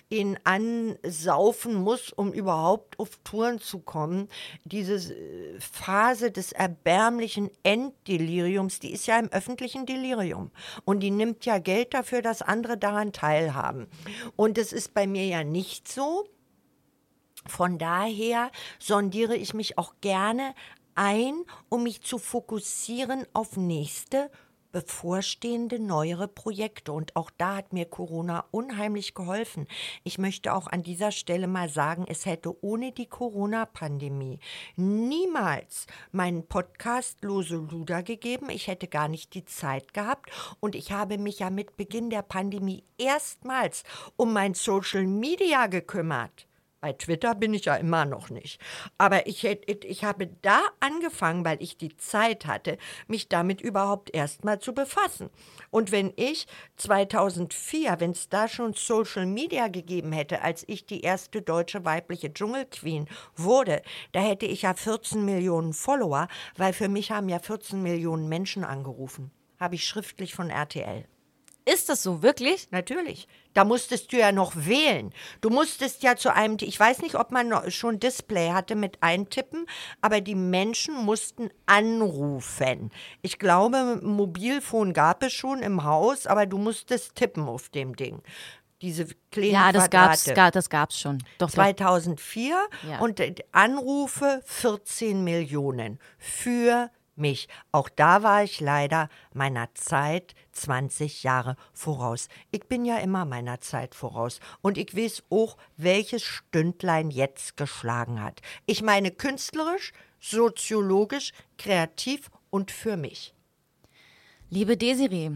ansaufen muss, um überhaupt auf Touren zu kommen. Diese Phase des erbärmlichen Enddeliriums, die ist ja im öffentlichen Delirium. Und die nimmt ja Geld dafür, dass andere daran teilhaben. Und es ist bei mir ja nicht so. Von daher sondiere ich mich auch gerne ein, um mich zu fokussieren auf nächste, bevorstehende, neuere Projekte. Und auch da hat mir Corona unheimlich geholfen. Ich möchte auch an dieser Stelle mal sagen, es hätte ohne die Corona-Pandemie niemals meinen Podcast Lose Luder gegeben. Ich hätte gar nicht die Zeit gehabt. Und ich habe mich ja mit Beginn der Pandemie erstmals um mein Social Media gekümmert. Bei Twitter bin ich ja immer noch nicht. Aber ich habe da angefangen, weil ich die Zeit hatte, mich damit überhaupt erst mal zu befassen. Und wenn ich 2004, wenn es da schon Social Media gegeben hätte, als ich die erste deutsche weibliche Dschungelqueen wurde, da hätte ich ja 14 Millionen Follower, weil für mich haben ja 14 Millionen Menschen angerufen. Habe ich schriftlich von RTL. Ist das so, wirklich? Natürlich. Da musstest du ja noch wählen. Du musstest ja zu einem, ich weiß nicht, ob man schon Display hatte mit Eintippen, aber die Menschen mussten anrufen. Ich glaube, Mobilfon gab es schon im Haus, aber du musstest tippen auf dem Ding. Diese kleinen Quadrate. Ja, das gab's schon. Doch, 2004 Ja. und Anrufe 14 Millionen für mich. Auch da war ich leider meiner Zeit 20 Jahre voraus. Ich bin ja immer meiner Zeit voraus. Und ich weiß auch, welches Stündlein jetzt geschlagen hat. Ich meine künstlerisch, soziologisch, kreativ und für mich. Liebe Desiree,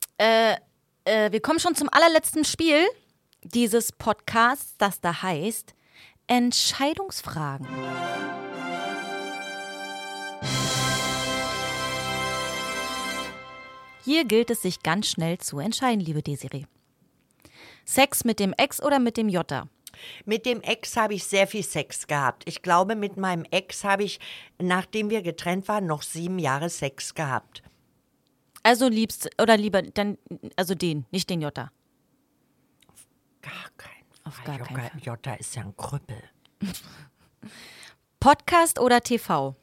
wir kommen schon zum allerletzten Spiel dieses Podcasts, das da heißt Entscheidungsfragen. Hier gilt es, sich ganz schnell zu entscheiden, liebe Desiree. Sex mit dem Ex oder mit dem Jota? Mit dem Ex habe ich sehr viel Sex gehabt. Ich glaube, mit meinem Ex habe ich, nachdem wir getrennt waren, noch 7 Jahre Sex gehabt. Also liebst oder lieber dann, also den, nicht den Jota. Gar keinen Fall. Auf gar keinen Fall. Jota ist ja ein Krüppel. Podcast oder TV?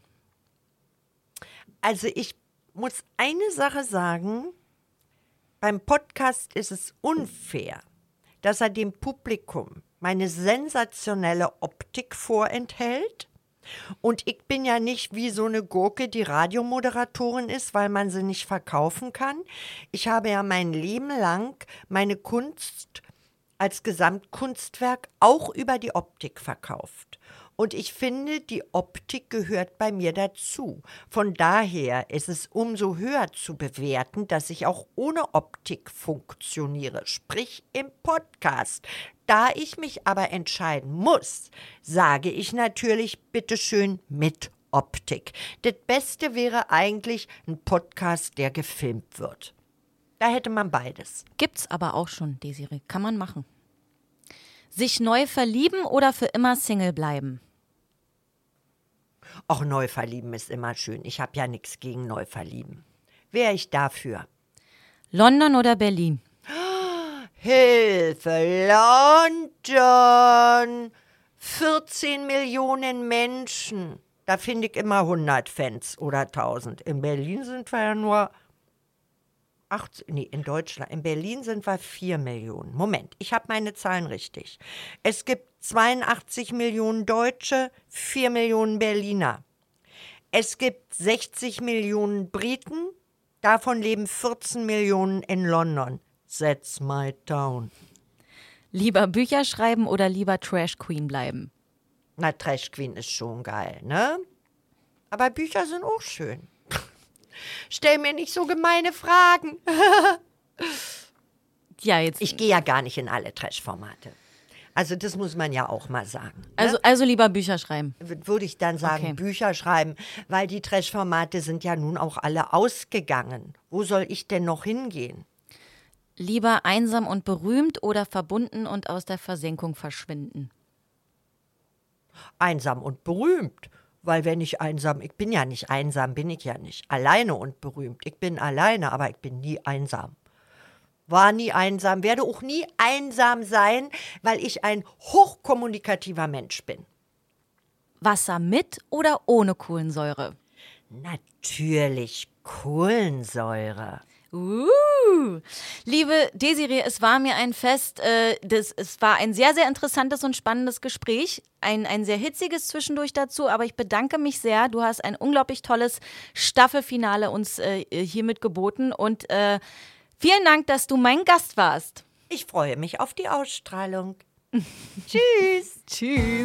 Also ich muss eine Sache sagen, beim Podcast ist es unfair, dass er dem Publikum meine sensationelle Optik vorenthält. Und ich bin ja nicht wie so eine Gurke, die Radiomoderatorin ist, weil man sie nicht verkaufen kann. Ich habe ja mein Leben lang meine Kunst als Gesamtkunstwerk auch über die Optik verkauft. Und ich finde, die Optik gehört bei mir dazu. Von daher ist es umso höher zu bewerten, dass ich auch ohne Optik funktioniere, sprich im Podcast. Da ich mich aber entscheiden muss, sage ich natürlich bitteschön mit Optik. Das Beste wäre eigentlich ein Podcast, der gefilmt wird. Da hätte man beides. Gibt's aber auch schon, Desiree. Kann man machen. Sich neu verlieben oder für immer Single bleiben? Auch Neuverlieben ist immer schön. Ich habe ja nichts gegen Neuverlieben. Wäre ich dafür. London oder Berlin? Hilfe, London! 14 Millionen Menschen. Da finde ich immer 100 Fans oder 1000. In Berlin sind wir ja nur in Deutschland. In Berlin sind wir 4 Millionen. Moment, ich habe meine Zahlen richtig. Es gibt 82 Millionen Deutsche, 4 Millionen Berliner. Es gibt 60 Millionen Briten, davon leben 14 Millionen in London. That's my town. Lieber Bücher schreiben oder lieber Trash Queen bleiben? Na, Trash Queen ist schon geil, ne? Aber Bücher sind auch schön. Stell mir nicht so gemeine Fragen. Ja, jetzt. Ich gehe ja gar nicht in alle Trash-Formate. Also das muss man ja auch mal sagen. Ne? Also lieber Bücher schreiben. Würde ich dann sagen, Okay. Bücher schreiben, weil die Trash-Formate sind ja nun auch alle ausgegangen. Wo soll ich denn noch hingehen? Lieber einsam und berühmt oder verbunden und aus der Versenkung verschwinden? Einsam und berühmt. Weil wenn ich bin ja nicht einsam, bin ich ja nicht. Alleine und berühmt. Ich bin alleine, aber ich bin nie einsam. War nie einsam, werde auch nie einsam sein, weil ich ein hochkommunikativer Mensch bin. Wasser mit oder ohne Kohlensäure? Natürlich Kohlensäure. Liebe Desiree, es war mir ein Fest. Es war ein sehr, sehr interessantes und spannendes Gespräch. Ein sehr hitziges zwischendurch dazu, aber ich bedanke mich sehr. Du hast ein unglaublich tolles Staffelfinale uns hiermit geboten und vielen Dank, dass du mein Gast warst. Ich freue mich auf die Ausstrahlung. Tschüss. Tschüss.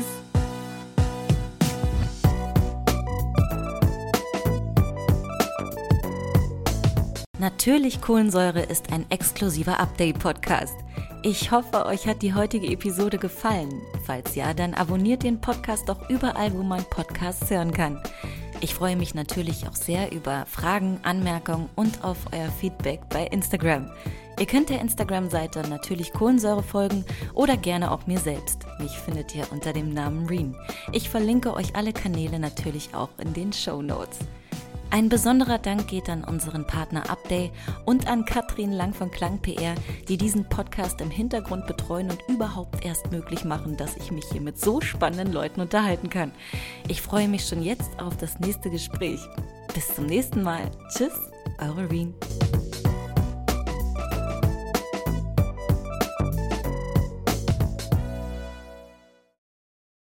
Natürlich Kohlensäure ist ein exklusiver Update-Podcast. Ich hoffe, euch hat die heutige Episode gefallen. Falls ja, dann abonniert den Podcast doch überall, wo man Podcasts hören kann. Ich freue mich natürlich auch sehr über Fragen, Anmerkungen und auf euer Feedback bei Instagram. Ihr könnt der Instagram-Seite natürlich Kohlensäure folgen oder gerne auch mir selbst. Mich findet ihr unter dem Namen Rien. Ich verlinke euch alle Kanäle natürlich auch in den Shownotes. Ein besonderer Dank geht an unseren Partner Upday und an Katrin Lang von Klang PR, die diesen Podcast im Hintergrund betreuen und überhaupt erst möglich machen, dass ich mich hier mit so spannenden Leuten unterhalten kann. Ich freue mich schon jetzt auf das nächste Gespräch. Bis zum nächsten Mal. Tschüss, eure Rien.